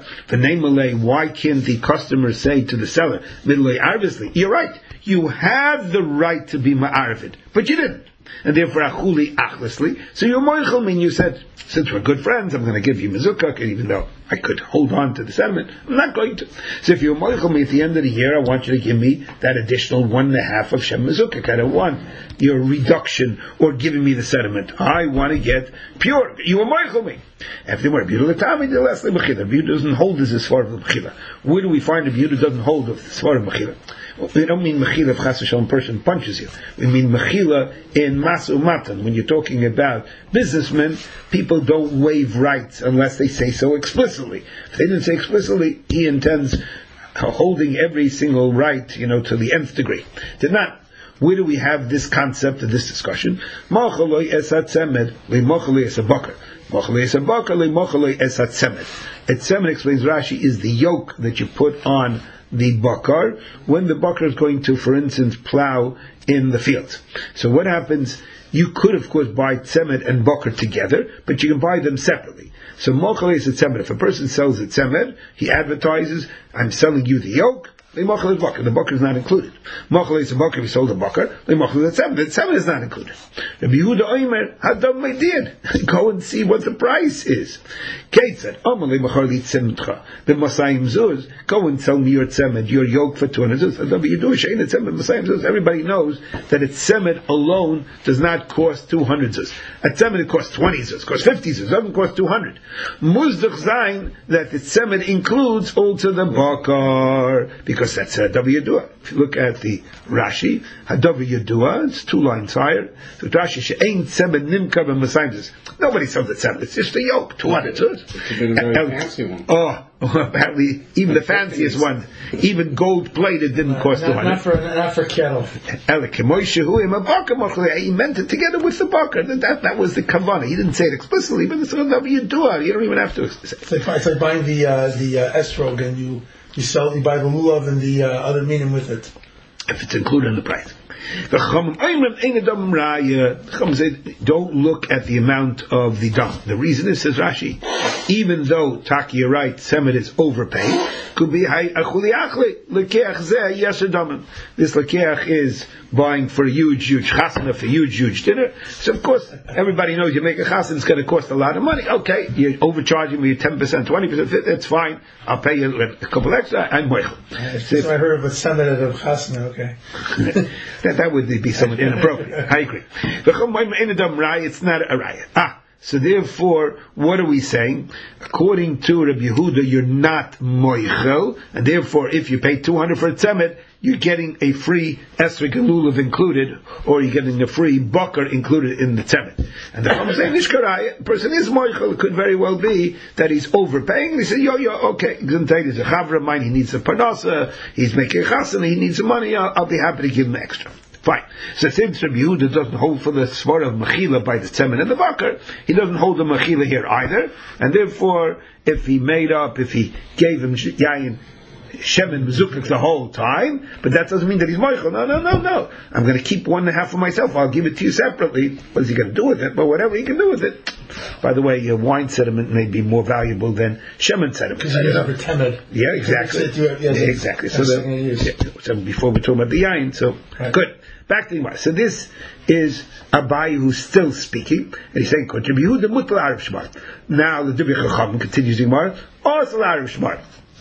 why can't the customer say to the seller, you're right, you have the right to be ma'arvid, but you didn't. And therefore, achuli achlisli. So you're moichel mean you said, since we're good friends, I'm going to give you mezukah, even though I could hold on to the sediment. I'm not going to. So if you're moichel me at the end of the year, I want you to give me that additional one and a half of shem mezukah. I don't want your reduction or giving me the sediment. I want to get pure. You are moichel me. If they were beautiful, the beauty doesn't hold this as far as the mechila. Where do we find a beauty doesn't hold as far as mechila? We don't mean mechila if chas v'shalom person punches you. We mean mechila in masu matan. When you're talking about businessmen, people don't waive rights unless they say so explicitly. If they didn't say explicitly, he intends holding every single right, you know, to the nth degree. Did not. Where do we have this concept of this discussion? Mochaloi esat semed limochaloi esabakar. Mochaloi esabakar limochaloi esat semed. Et semed, explains Rashi, is the yoke that you put on the bakar when the bakar is going to, for instance, plow in the fields. So what happens? You could, of course, buy tzemed and bakar together, but you can buy them separately. So mochalei is a tzemed. If a person sells a tzemed, he advertises, I'm selling you the yoke. The bakar is not included. Mochalei is a bakar, if he sold a bakar. The tzemed is not included. Rabbi Yehuda Omer, Hadam Meidin. Go and see what the price is. Kate said, Amalei Macharli Tzemtcha. The Masayim Zuz, go and sell me your tzemed, your yoke for two hundred zuz. Everybody knows that a tzemed alone does not cost two hundred zuz. A tzemed it costs twenty zuz, it costs fifty zuz, it doesn't cost two hundred. Muzdach Zayin, that the tzemed includes also the bakar, because because that's a Davar Yadua. If you look at the Rashi, Hadavar Yadua, it's two lines higher. So Rashi she'ein tzemed nimka b'masayim. Nobody sells the tzemed. It's just a yoke, two hundred. It's a very fancy one. Oh, apparently even the fanciest one, even gold plated, didn't cost two Not, hundred. not for not for cattle. He meant it together with the bakar. That that was the kavanah. He didn't say it explicitly, but it's a Davar Yadua. You don't even have to say it. It's like, it's like buying the uh, the uh, estrog, and you you sell you buy the lulav and the uh, other meaning with it. If it's included in the price. The Chacham say, don't look at the amount of the dam. The reason is, says Rashi, even though Taki, you're right, Semet is overpaid, could be this lakeach is buying for a huge, huge chasana, for a huge, huge dinner. So of course, everybody knows you make a chasana, it's going to cost a lot of money. Okay, you're overcharging me ten percent, twenty percent, that's fine. I'll pay you a couple extra, I'm moichel. So I heard of a Semet at a chasana, okay. that, that would be somewhat inappropriate. I agree. It's not a raya. Ah. So therefore, what are we saying? According to Rabbi Yehuda, you're not moichel, and therefore, if you pay two hundred for a tzemet, you're getting a free esrog and lulav included, or you're getting a free bakar included in the tzemet. And the Chacham saying, Nishkaraya, the person is moichel. It could very well be that he's overpaying. They say, yo, yo, okay, there's a chavra of mine, he needs a parnasa, he's making a chasana, he needs some money, I'll, I'll be happy to give him extra. Fine. So since Rabbi Yehuda doesn't hold for the svara of mechila by the tzemen and the bakar, he doesn't hold the mechila here either, and therefore, if he made up, if he gave him yayin, shemen mezukik the whole time, but that doesn't mean that he's moichel. No, no, no, no. I'm going to keep one and a half for myself. I'll give it to you separately. What is he going to do with it? But whatever he can do with it. By the way, uh, wine sediment may be more valuable than shemen sediment. Because you have a temed. Yeah, exactly. Yes, yeah, exactly. So, the, yeah, so before we talk about the yayin, so right. Good. Back to the Gemara. So this is Abaye who's still speaking, and he's saying, "Contribute the mutal Arab shmar." Now the Divrei Chacham continues the Gemara. Also Arab shmar.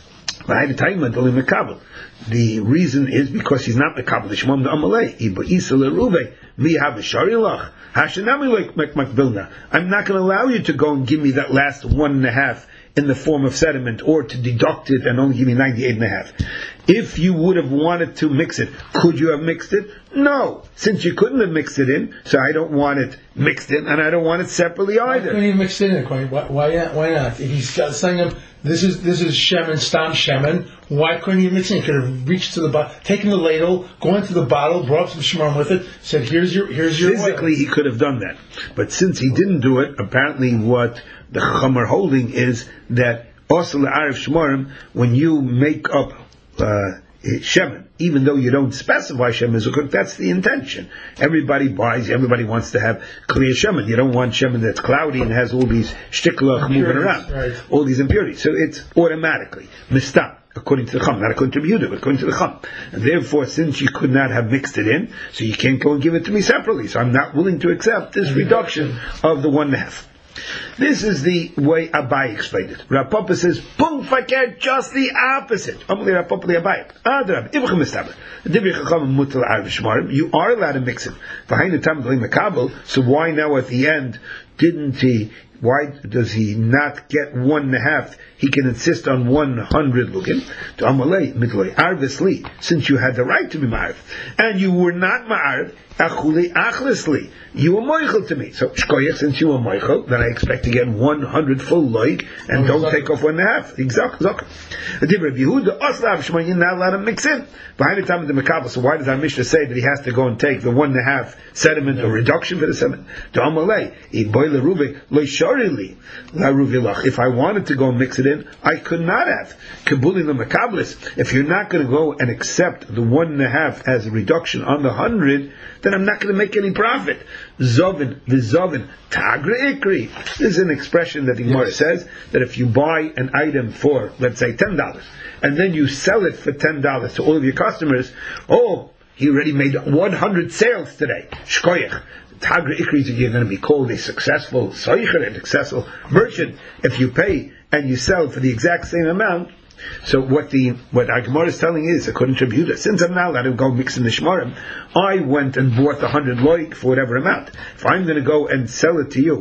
The reason is because he's not mekabel the shmam the amalei. Iba isa leruvei mi have a sharilach hashanami like makbilna. I'm not going to allow you to go and give me that last one and a half in the form of sediment, or to deduct it and only give me ninety-eight and a half. If you would have wanted to mix it, could you have mixed it? No. Since you couldn't have mixed it in, so I don't want it mixed in, and I don't want it separately either. Why couldn't he mix it in? Why, why not? Why not? If he's saying him, this is this is shemen, stam shemen, why couldn't he mix it in? He could have reached to the bottle, taken the ladle, gone to the bottle, brought some shemar with it, said, here's your here's your Physically, oil. He could have done that. But since he didn't do it, apparently what the Chacham are holding is that also l'arif shmarim, when you make up uh, shemen, even though you don't specify shemen zukuk, that's the intention. Everybody buys, everybody wants to have clear shemen. You don't want shemen that's cloudy and has all these shtiklach moving around, right. All these impurities. So it's automatically mistam, according to the Chacham, not according to Yehuda, but according to the Chacham. And therefore, since you could not have mixed it in, so you can't go and give it to me separately. So I'm not willing to accept this reduction of the one and a half. This is the way Abaye explained it. Rav Papa says, "Pum fakir, just the opposite." Amli Rav Papa the Abaye. Adrab, ibchem mistabel. Divrei Chacham mutal arv shmarim. You are allowed to mix it. Behind the tam doing makabel. So why now at the end didn't he? Why does he not get one and a half? He can insist on one hundred looking to Amalei midloi arvisli, since you had the right to be ma'arv and you were not ma'arv. Achuli achlisli, you were moichel to me. So shkoyach, since you were moichel, then I expect to get one hundred full loik and oh, don't take off one and a half. Exactly. The Divrei Yehuda oslav shmon, you're not allowed to mix in behind the time of the makabel. So why does our Mishnah say that he has to go and take the one and a half sediment or reduction for the sediment? To Amalei iboy leruvei loy sharili la ruvilach. If I wanted to go and mix it in, I could not have. Kabuli the makablis. If you're not going to go and accept the one and a half as a reduction on the hundred, then I'm not going to make any profit. Zovin, v'zovin, tagra ikri. This is an expression that the Gemara yes. says that if you buy an item for, let's say, ten dollars, and then you sell it for ten dollars to all of your customers, oh, he already made one hundred sales today. Shkoyach. Tagra ikri is that you're going to be called a successful soicher, a successful merchant, if you pay and you sell for the exact same amount. So what the what our Gemara is telling is, according to Yehuda, since I'm not allowed to go mix in the shmarim, I went and bought the hundred loik for whatever amount. If I'm going to go and sell it to you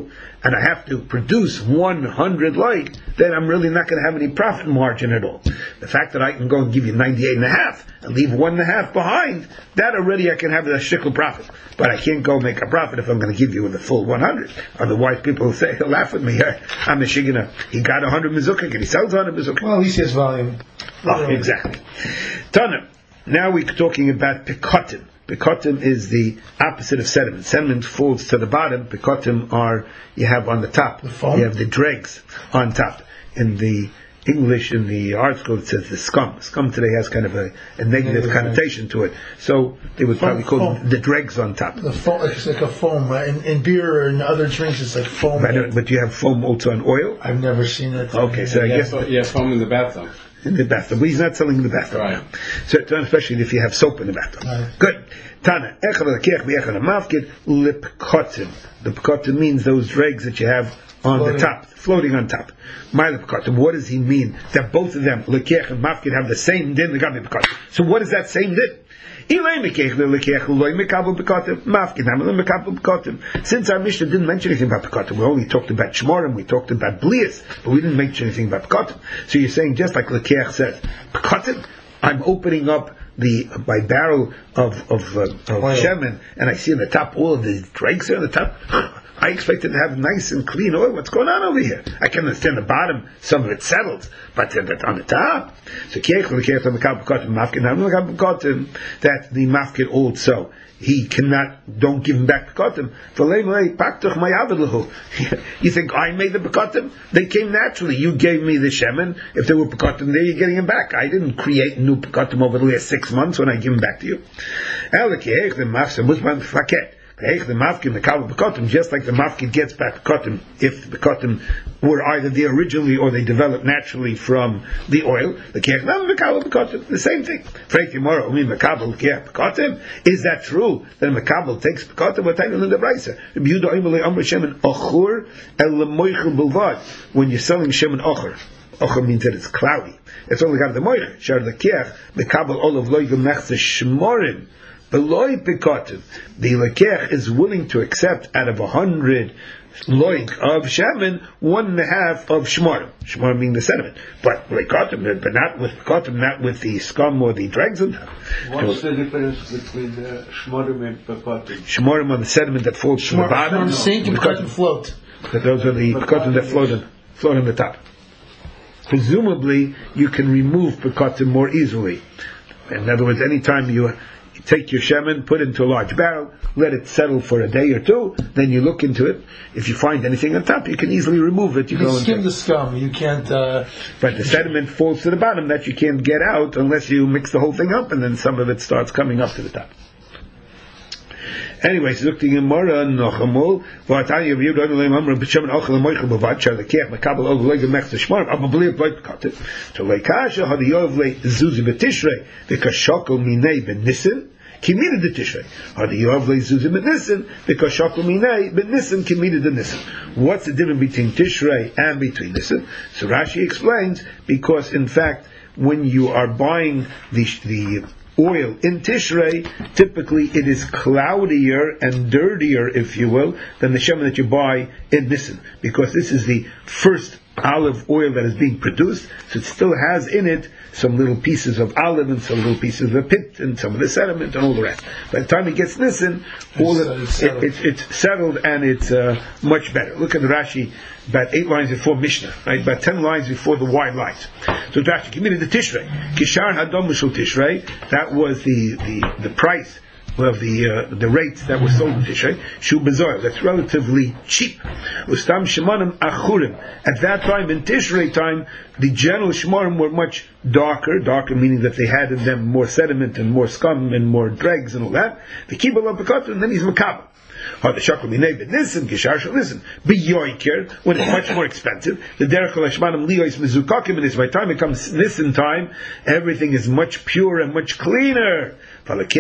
and I have to produce one hundred loig, then I'm really not going to have any profit margin at all. The fact that I can go and give you ninety-eight and a half and leave one and a half behind, that already I can have a shekel profit. But I can't go make a profit if I'm going to give you the full one hundred. Otherwise, people will say, he'll laugh at me. I'm a shigana. He got one hundred mezukah, and he sells one hundred mezukah. Well, at least he has volume. Oh, exactly. Tana. Now we're talking about pikotim. Pikotim is the opposite of sediment. Sediment falls to the bottom. Pikotim are, you have on the top. The foam? You have the dregs on top. In the English, in the art school, it says the scum. Scum today has kind of a, a negative yeah, connotation to it. So they would probably call foam. The dregs on top. The foam, it's like a foam. Right? In, in beer and other drinks, it's like foam. But, but you have foam also on oil? I've never seen it. Okay, so yeah, I guess... So, yeah, foam in the bathtub. In the bathtub. But he's not selling in the bathtub. Right. So, especially if you have soap in the bathtub. Right. Good. Tana. Echad l'kech v'echad l'mafkid lipkotim. The pikotim means those dregs that you have on floating. The top, floating on top. My lipkotim. What does he mean? That both of them, l'kech and mafkid, have the same din, the gabi pikotim. So what is that same din? Since our Mishnah didn't mention anything about Pekotim, we only talked about Shmorim, we talked about Blias, but we didn't mention anything about Pekotim. So you're saying, just like Lekech says, Pekotim, I'm opening up the my barrel of of, uh, of shemen, and I see on the top all of the dregs there on the top. I expected to have nice and clean oil. What's going on over here? I can understand the bottom, some of it settled, but, uh, but on the top. So that the mafkid also, he cannot, don't give him back pekotim. You think I made the pekotim? They came naturally. You gave me the shemen. If there were pekotim there, you're getting them back. I didn't create new pekotim over the last six months when I give them back to you. The mafkid, the kabel pekotim, just like the mafkid gets back pekotim if the pekotim were either there originally or they developed naturally from the oil. The kechnam the kabel pekotim, the same thing. Freit tomorrow, I mean the kabel kech pekotim. Is that true? That the kabel takes pekotim? What time in the brayser? When you're selling shemen ochor, ochor means that it's cloudy. It's only got the moich. Shar the kech the kabel olav loy gemechze shmorim. The loy pekotim, the lekech is willing to accept out of a hundred loig of shemen, one and a half of shmorim. Shmorim being the sediment, but pekotim, but not with pekotim, not with the scum or the dregs on top. What's so, the difference between uh, shmorim and pekotim? Shmorim on the sediment that falls to the bottom. The same pekotim float. But those are the pekotim that float on, float on the top. Presumably, you can remove pekotim more easily. In other words, anytime you take your shemen, put it into a large barrel, let it settle for a day or two, then you look into it. If you find anything on top, you can easily remove it. You, you can skim the scum. You can't... Uh, but the sediment falls to the bottom that you can't get out unless you mix the whole thing up, and then some of it starts coming up to the top. Anyway, so looking in Mora Nochamol, Vatanya Yud Olam Amram B'Shem Ochel Moichel B'Vatchar the Kech Makabel Ol Loig Mech Shmar Ababli Boy Katet to Leikasha Had Yov Le Zuzi B'Tishrei the Kashokol Minei B'Nissen Kimida de Tishrei Had Yov Le Zuzi B'Nissen the Kashokol Minei B'Nissen Kimida de Nissen. What's the difference between Tishrei and between Nissen? So Rashi explains, because in fact when you are buying the the oil in Tishrei, typically it is cloudier and dirtier, if you will, than the shemen that you buy in Nisan, because this is the first olive oil that is being produced, so it still has in it some little pieces of olive and some little pieces of pit and some of the sediment and all the rest. By the time it gets Nisan, all it, it's, settled. It, it, it's settled and it's uh, much better. Look at the Rashi, about eight lines before Mishnah, right? About ten lines before the wide lines. So Rashi, give me the Tishrei. Kishar Hadom Mishul Tishrei, that was the, the, the price of the uh, the rates that were sold in Tishrei. Shu Bezoil, that's relatively cheap. Ustam Shemanim Achurim. At that time, in Tishrei time, the general Shemanim were much darker, darker meaning that they had in them more sediment and more scum and more dregs and all that. The Kibbal of Pekotim, and then he's Makabel. When it's much more expensive, the derech l'shmanim liyos mezukakim, and by the time it comes Nisan time, everything is much purer and much cleaner. So if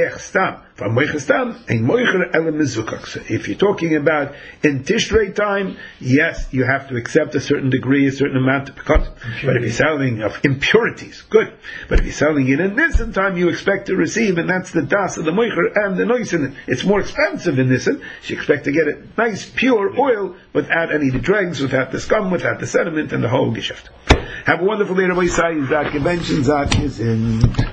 you're talking about in Tishrei time, yes, you have to accept a certain degree, a certain amount of pekotim. But if you're selling of impurities, good. But if you're selling it in Nisan time, you expect to receive, and that's the das of the moicher and the noise in it. It's more expensive in Nisan. You expect to get it nice, pure oil without any of the dregs, without the scum, without the sediment, and the whole geschäft. Have a wonderful day, Rabbi Yisai. Zak, Convention, Zak is in.